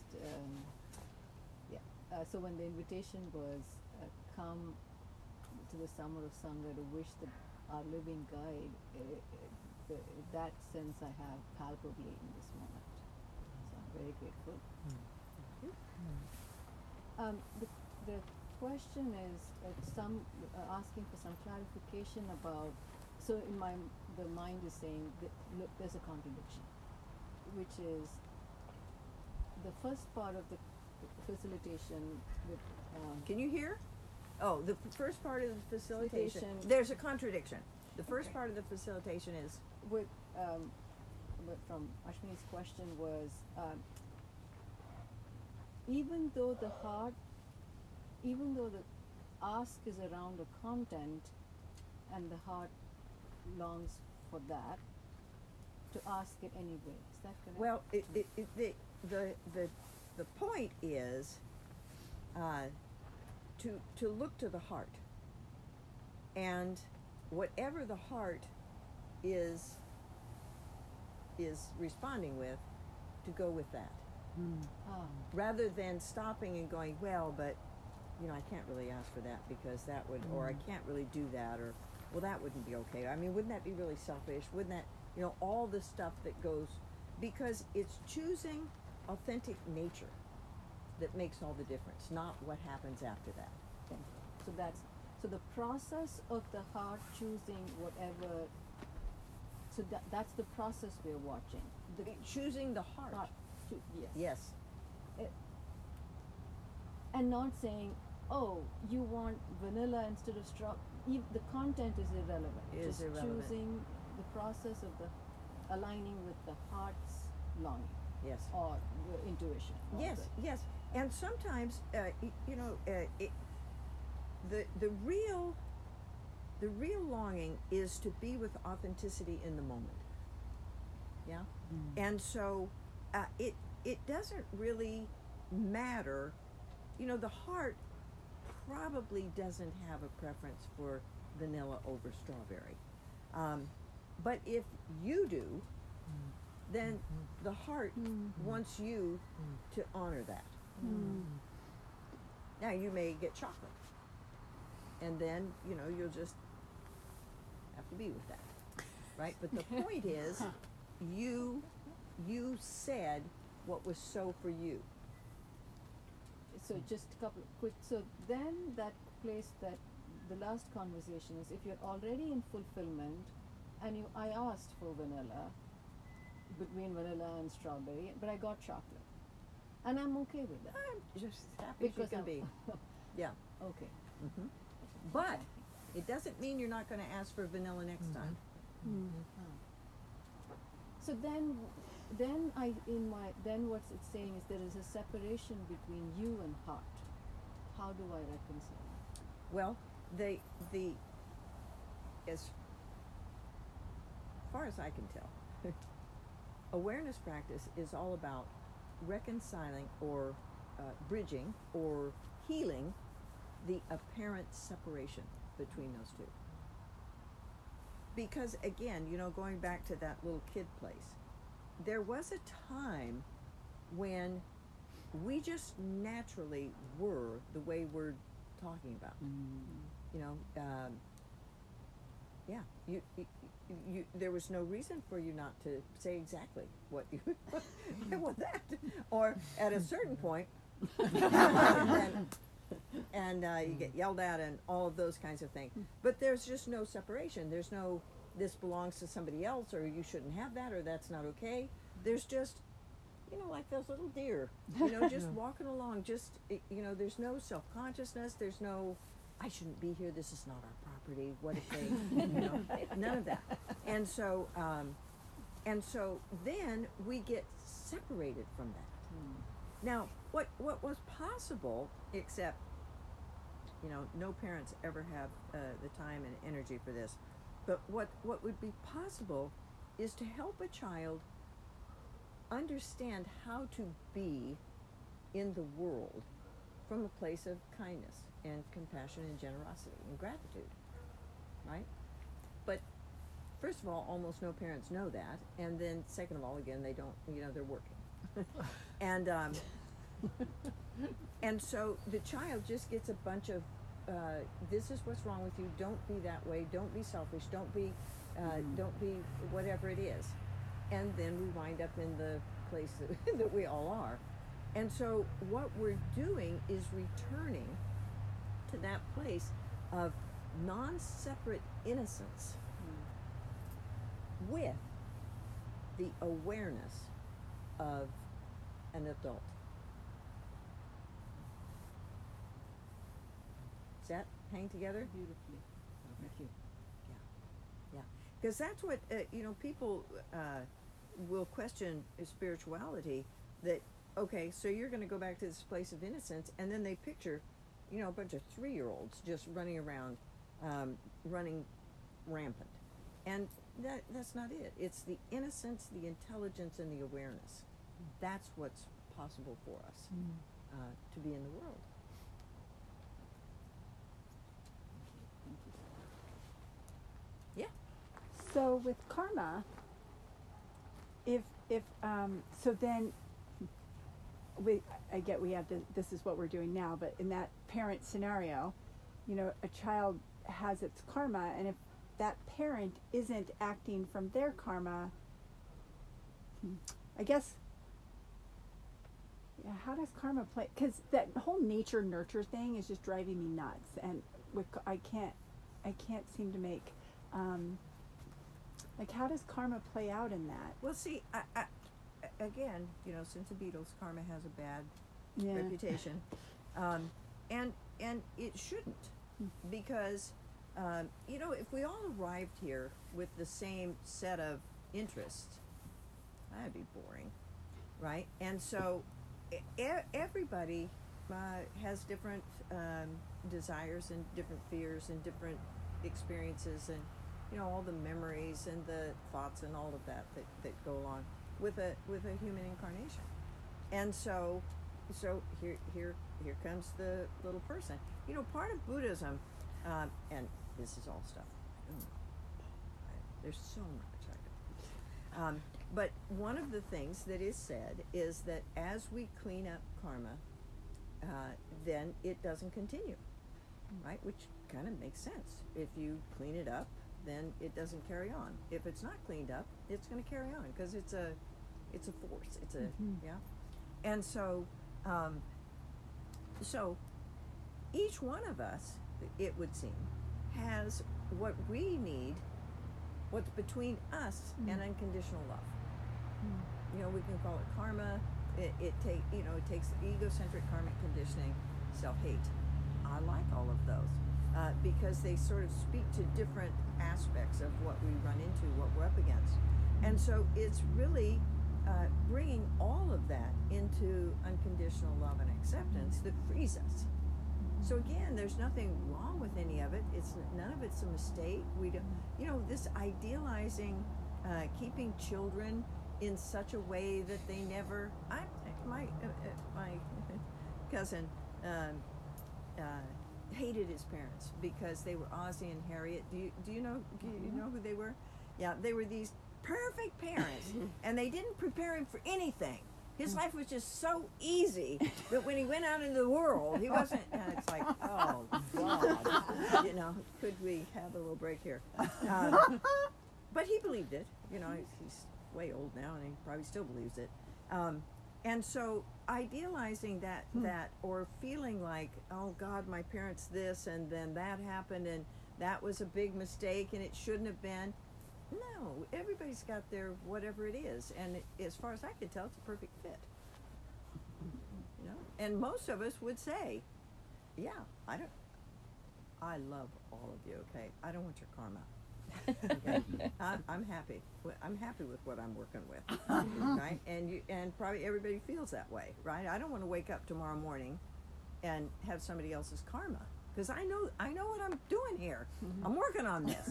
so when the invitation was come to the summer of Sangha to wish our living guide, that sense I have palpably in this moment. So I'm very grateful. The question is asking for some clarification about. So in the mind is saying that, look, there's a contradiction, which is the first part of the facilitation with. Can you hear? Oh, the first part of the facilitation. Facilitation. There's a contradiction. The first part of the facilitation is With from Ashwini's question was even though the ask is around the content, and the heart longs for that, to ask it anyway. Is that correct? well. The point is to look to the heart, and whatever the heart is responding with, to go with that, rather than stopping and going, well, but I can't really ask for that because that would, or I can't really do that, or well, that wouldn't be okay. I mean, wouldn't that be really selfish? Wouldn't that, all the stuff that goes, because it's choosing authentic nature that makes all the difference, not what happens after that. Thank you. So the process of the heart choosing whatever. So that's the process we're watching. Choosing the heart. Yes. Yes. And not saying, oh, you want vanilla instead of strawberry. The content is irrelevant. Is Just irrelevant. choosing the process of the aligning with the heart's longing Yes. or the intuition. or Yes, the- yes, and sometimes the real longing is to be with authenticity in the moment. Yeah, and so it doesn't really matter. The heart probably doesn't have a preference for vanilla over strawberry, but if you do, then the heart wants you to honor that. Now you may get chocolate, and then you'll just have to be with that, right? But the point is, you said what was so for you. So just a couple of quick. So then that place that the last conversation is if you're already in fulfillment, and I asked for vanilla, between vanilla and strawberry, but I got chocolate, and I'm okay with that. I'm just happy as you Because can I'm- be. Yeah. Okay. But it doesn't mean you're not going to ask for vanilla next time. So then what's it saying is there is a separation between you and heart. How do I reconcile that? Well, as far as I can tell, awareness practice is all about reconciling or bridging or healing the apparent separation between those two. Because again, going back to that little kid place, there was a time when we just naturally were the way we're talking about. Yeah, you there was no reason for you not to say exactly what you I want that, or at a certain point, and you get yelled at and all of those kinds of things. But there's just no separation. There's no this belongs to somebody else, or you shouldn't have that, or that's not okay. There's just like those little deer, just walking along. Just there's no self-consciousness. There's no I shouldn't be here. This is not our property. What if they, none of that. And so then we get separated from that. Now, what was possible, except, no parents ever have the time and energy for this, but what would be possible is to help a child understand how to be in the world from a place of kindness and compassion and generosity and gratitude, right? But first of all, almost no parents know that, and then second of all, again, they don't, they're working. And so the child just gets a bunch of, this is what's wrong with you, don't be that way, don't be selfish, don't be whatever it is. And then we wind up in the place that we all are. And so what we're doing is returning to that place of non-separate innocence with the awareness of an adult. Does that hang together? Beautifully. Thank you. Yeah, because that's what people will question spirituality. That okay, so you're going to go back to this place of innocence, and then they picture, a bunch of 3-year-olds just running around, running rampant, and that's not it. It's the innocence, the intelligence, and the awareness. That's what's possible for us to be in the world. Yeah. So with karma, if so then I get we have this is what we're doing now, but in that parent scenario, a child has its karma, and that parent isn't acting from their karma, I guess, yeah, how does karma play? Because that whole nature nurture thing is just driving me nuts, and I can't seem to make, like, how does karma play out in that? Well, see, again, you know, since the Beatles, karma has a bad Yeah. reputation, and it shouldn't, because you know, if we all arrived here with the same set of interests, that'd be boring, right? And so everybody has different desires and different fears and different experiences, and you know, all the memories and the thoughts and all of that go along with a human incarnation. And so here comes the little person. You know, part of Buddhism, and this is all stuff. There's so much I don't. But one of the things that is said is that as we clean up karma, then it doesn't continue, right? Which kind of makes sense. If you clean it up, then it doesn't carry on. If it's not cleaned up, it's going to carry on because it's a force. It's a yeah. And so so each one of us, it would seem, has what we need, what's between us and unconditional love. You know, we can call it karma. It takes egocentric karmic conditioning, self-hate. I like all of those because they sort of speak to different aspects of what we run into, what we're up against. And so it's really bringing all of that into unconditional love and acceptance that frees us. So again, there's nothing wrong with any of it. None of it's a mistake. We don't, you know, this idealizing, keeping children in such a way that they never. My cousin hated his parents because they were Ozzie and Harriet. Do you know who they were? Yeah, they were these perfect parents, and they didn't prepare him for anything. His life was just so easy that when he went out into the world, he wasn't. And it's like, oh God, you know, could we have a little break here? But he believed it. You know, he's way old now, and he probably still believes it. And so idealizing that or feeling like, oh God, my parents this, and then that happened, and that was a big mistake, and it shouldn't have been. No, everybody's got their whatever it is, and as far as I can tell, it's a perfect fit. You know, and most of us would say, "Yeah, I love all of you. Okay, I don't want your karma. Okay, I'm happy. I'm happy with what I'm working with, right? And probably everybody feels that way, right? I don't want to wake up tomorrow morning and have somebody else's karma." Because I know what I'm doing here. I'm working on this.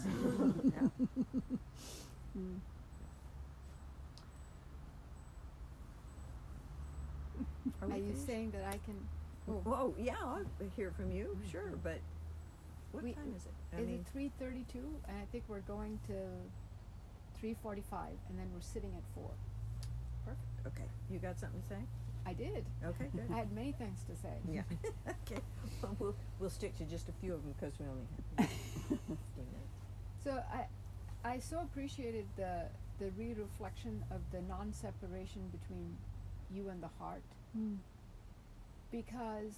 Are you saying that I can? Oh, yeah, I'll hear from you, sure. But what time is it? Is it 3:32? And I think we're going to 3:45, and then we're sitting at 4. Perfect. Okay, you got something to say? I did. Okay, good. I had many things to say. Yeah. Okay. Well, we'll stick to just a few of them because we only have 15 minutes. So I so appreciated the re-reflection of the non-separation between you and the heart, because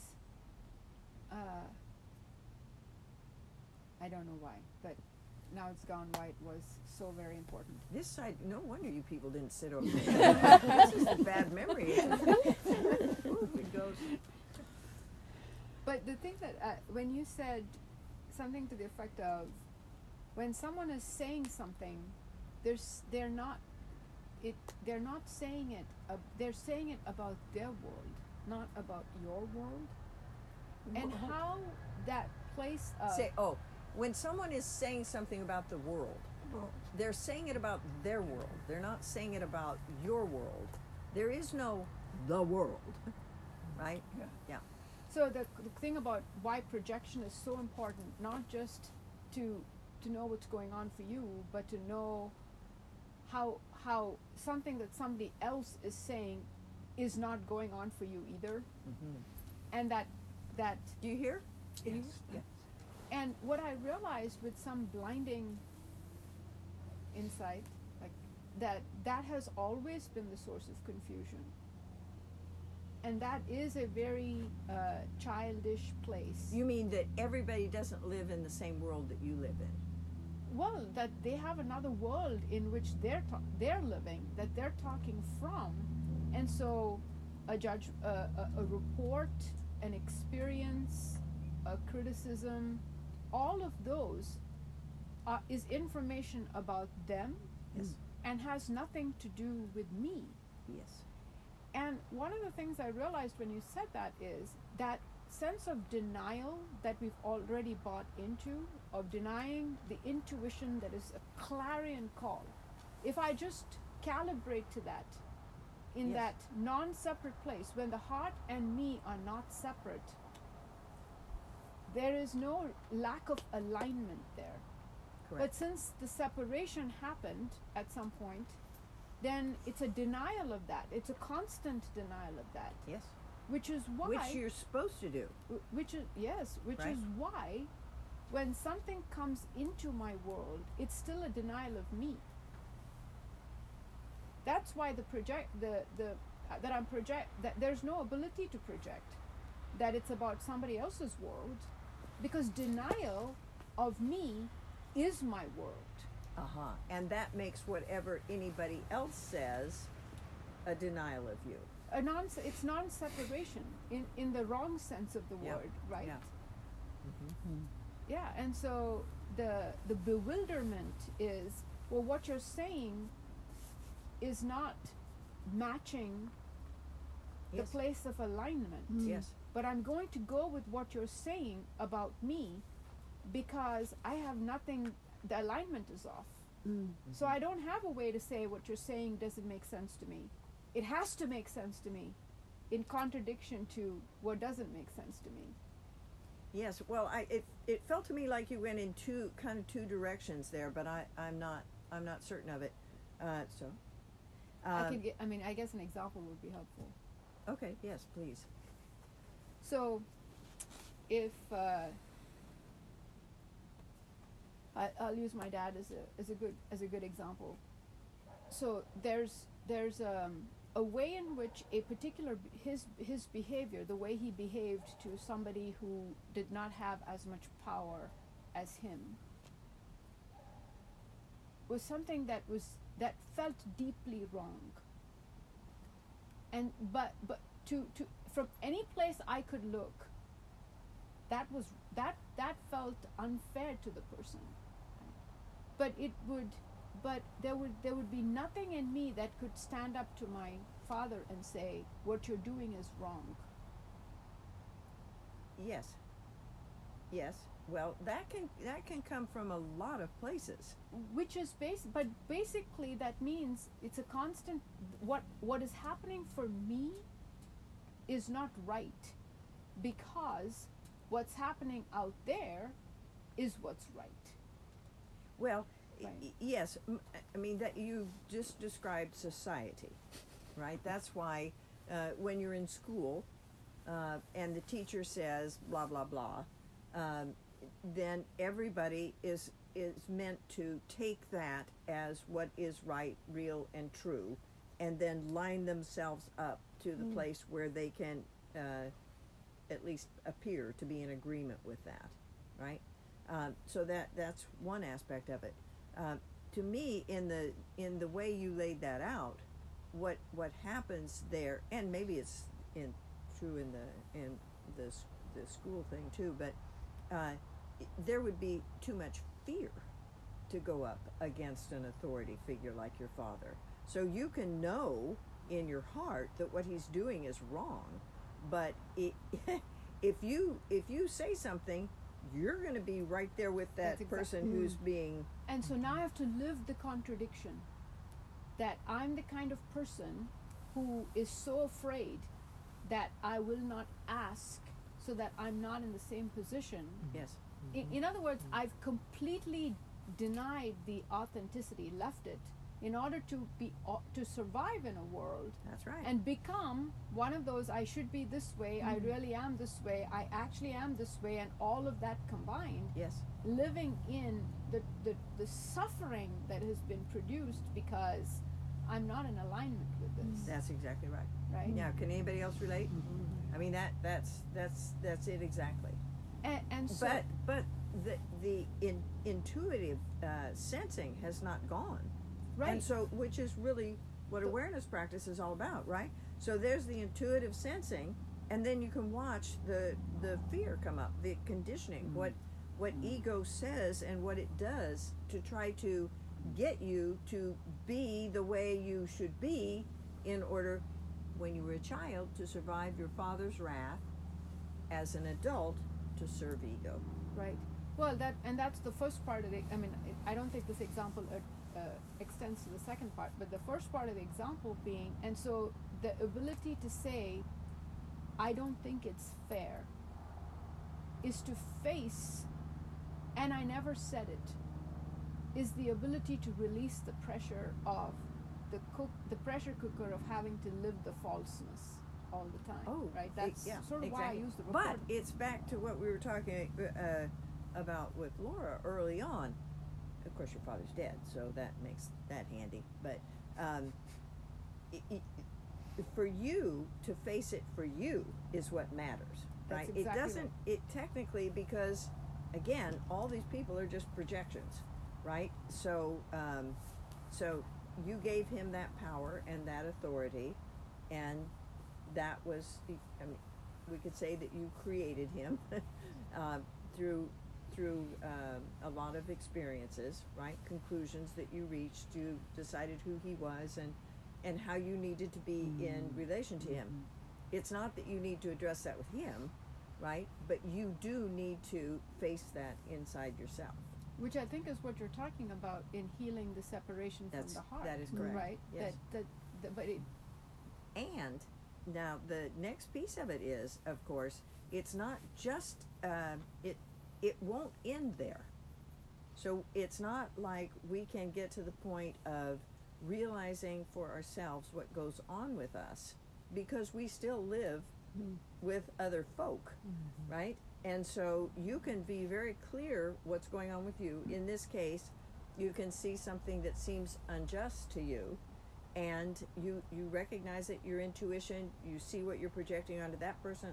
I don't know why, but now it's gone why it was so very important. This side, no wonder you people didn't sit over there. This is a bad memory. It goes. But the thing that when you said something to the effect of, when someone is saying something, they're not saying it. They're saying it about their world, not about your world. And how that place of when someone is saying something about the world, they're saying it about their world. They're not saying it about your world. There is no the world, right? Yeah. So the thing about why projection is so important, not just to know what's going on for you, but to know how something that somebody else is saying is not going on for you either, and that do you hear? Yes. Yeah. And what I realized with some blinding insight, like that has always been the source of confusion. And that is a very childish place. You mean that everybody doesn't live in the same world that you live in? Well, that they have another world in which they're living, that they're talking from, and so a report, an experience, a criticism, all of those is information about them, Yes. and has nothing to do with me. Yes. And one of the things I realized when you said that is that sense of denial that we've already bought into, of denying the intuition that is a clarion call. If I just calibrate to that, in Yes. that non-separate place, when the heart and me are not separate, there is no lack of alignment there. Correct. But since the separation happened at some point, then it's a denial of that. It's a constant denial of that, Yes. which is why. Which you're supposed to do. Which is yes, which Right. is why, when something comes into my world, it's still a denial of me. That's why that there's no ability to project, that it's about somebody else's world, because denial of me is my world. Uh-huh. And that makes whatever anybody else says a denial of you. It's non-separation in the wrong sense of the Yeah. word, right? Yeah. Yeah, and so the bewilderment is, well, what you're saying is not matching the Yes. place of alignment. Yes. But I'm going to go with what you're saying about me because I have nothing, the alignment is off. So I don't have a way to say what you're saying doesn't make sense to me. It has to make sense to me, in contradiction to what doesn't make sense to me. Yes. Well, it felt to me like you went in two directions there, but I'm not certain of it. I guess an example would be helpful. Okay. Yes, please. So, if I'll use my dad as a good example. So there's a way in which a particular his behavior, the way he behaved to somebody who did not have as much power as him, was something that felt deeply wrong. And but to from any place I could look, that felt unfair to the person. But there would be nothing in me that could stand up to my father and say, what you're doing is wrong. Yes. Yes. Well, that can come from a lot of places. Which is but basically that means it's a constant, what is happening for me is not right, because what's happening out there is what's right. Well, Right. yes. I mean, that you just described society, right? That's why when you're in school and the teacher says blah blah blah, then everybody is meant to take that as what is right, real, and true, and then line themselves up to the place where they can at least appear to be in agreement with that, right? So that's one aspect of it. To me, in the way you laid that out, what happens there, and maybe it's true in the school thing too, but there would be too much fear to go up against an authority figure like your father. So you can know in your heart that what he's doing is wrong, but if you say something, you're going to be right there with that That's person who's being. And so now I have to live the contradiction, that I'm the kind of person who is so afraid that I will not ask, so that I'm not in the same position. Yes. In other words, I've completely denied the authenticity, left it, in order to survive in a world. That's right. And become one of those, I should be this way, I really am this way, I actually am this way, and all of that combined, yes. living in the suffering that has been produced because I'm not in alignment with this, That's exactly right. right? Now, can anybody else relate? I mean, that's it exactly. And so But the intuitive sensing has not gone. right. And so, which is really what awareness practice is all about, right? So there's the intuitive sensing, and then you can watch the fear come up, the conditioning, what ego says and what it does to try to get you to be the way you should be in order, when you were a child, to survive your father's wrath, as an adult, to serve ego. Right. Well, that's the first part of it. I mean, I don't think this example extends to the second part, but the first part of the example being, and so the ability to say, I don't think it's fair, is to face, and I never said it, is the ability to release the pressure of the pressure cooker of having to live the falseness all the time. Oh, right. That's yeah, sort of exactly. why I use the But report. it's back to what we were talking about with Laura early on. Of course, your father's dead, so that makes that handy. But for you to face it for you is what matters, That's right? exactly It doesn't. It technically, because again, all these people are just projections, right? So, so you gave him that power and that authority, and that was, I mean, we could say that you created him through a lot of experiences, right? Conclusions that you reached. You decided who he was and how you needed to be in relation to him. It's not that you need to address that with him, right? But you do need to face that inside yourself. Which I think is what you're talking about in healing the separation That's- from the heart. that is correct. Right? Yes. But it, And now the next piece of it is, of course, it's not just it won't end there. So it's not like we can get to the point of realizing for ourselves what goes on with us, because we still live with other folk, right? And so you can be very clear what's going on with you. In this case, you can see something that seems unjust to you, and you recognize it, your intuition, you see what you're projecting onto that person,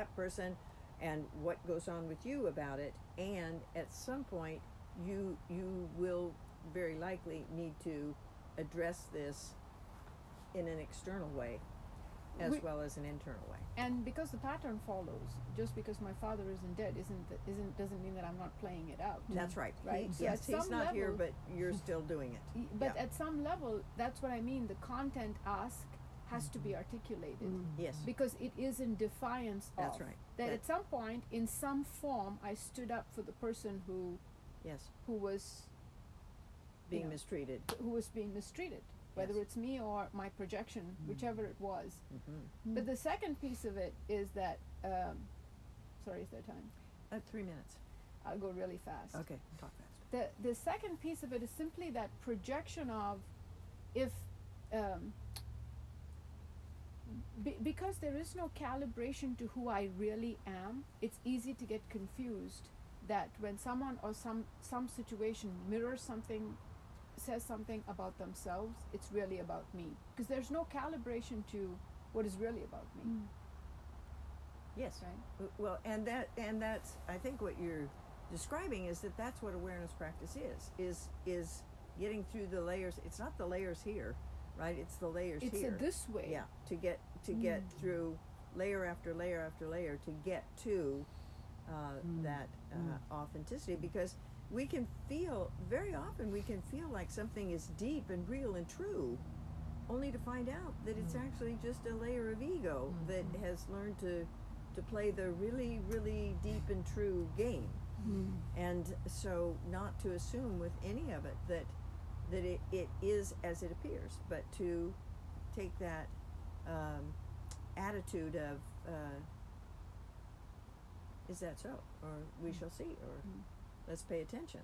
and what goes on with you about it, and at some point you will very likely need to address this in an external way as We- well as an internal way. and because the pattern follows, just because my father isn't dead doesn't mean that I'm not playing it out. That's right. Right. So Yes, at he's some not here, level- but you're still doing it. But Yeah. at some level, that's what I mean. The content ask has to be articulated Yes. because it is in defiance That's of right. that. That- At some point, in some form, I stood up for the person who Yes. was Being know, mistreated. being mistreated, whether Yes. it's me or my projection, whichever it was. Mm-hmm. But the second piece of it is that, sorry, is there time? 3 minutes. I'll go really fast. Okay, talk fast. The second piece of it is simply that projection of, if because there is no calibration to who I really am, it's easy to get confused that when someone or some situation mirrors something, says something about themselves, it's really about me, because there's no calibration to what is really about me. Yes. Right? Well, and that's I think what you're describing is that's what awareness practice is getting through the layers. It's not the layers here, right? It's the layers It's here. this way. Yeah, to get through layer after layer after layer to get to that authenticity, because we can feel, very often we can feel like something is deep and real and true, only to find out that it's actually just a layer of ego that has learned to play the really, really deep and true game. And so not to assume with any of it that it is as it appears, but to take that attitude of is that so, or we shall see, or let's pay attention.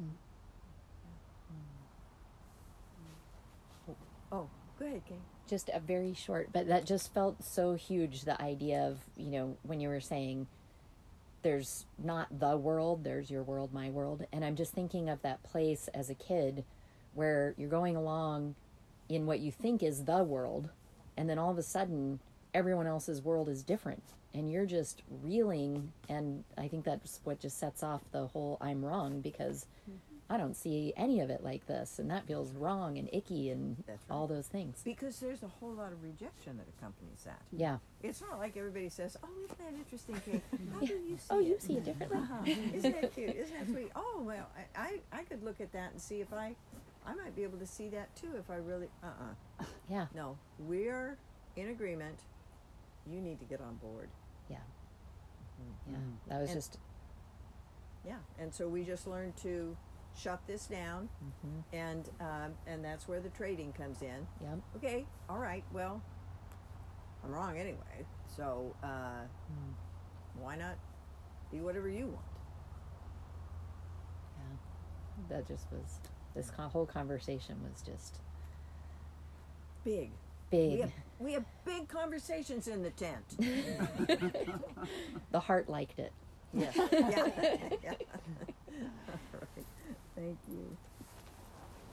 Oh, go ahead, Kay. Just a very short, but that just felt so huge, the idea of, when you were saying there's not the world, there's your world, my world. And I'm just thinking of that place as a kid where you're going along in what you think is the world, and then all of a sudden everyone else's world is different, and you're just reeling. And I think that's what just sets off the whole I'm wrong, because I don't see any of it like this, and that feels wrong and icky and That's right. all those things. Because there's a whole lot of rejection that accompanies that. Yeah. It's not like everybody says, "Oh, isn't that interesting, Kate? How do you see Oh, it? you see it differently. Isn't that cute? Isn't that sweet? Oh, well, I could look at that and see if I might be able to see that too if I really, Yeah. No, we're in agreement. You need to get on board. Yeah. That was And- just, Yeah, and so we just learned to shut this down, and that's where the trading comes in. yep. Okay, all right, well, I'm wrong anyway, so why not be whatever you want? Yeah. That just was, this whole conversation was just Big. big. We have big conversations in the tent. The heart liked it. Yes. Yeah. Yeah. All right. Thank you.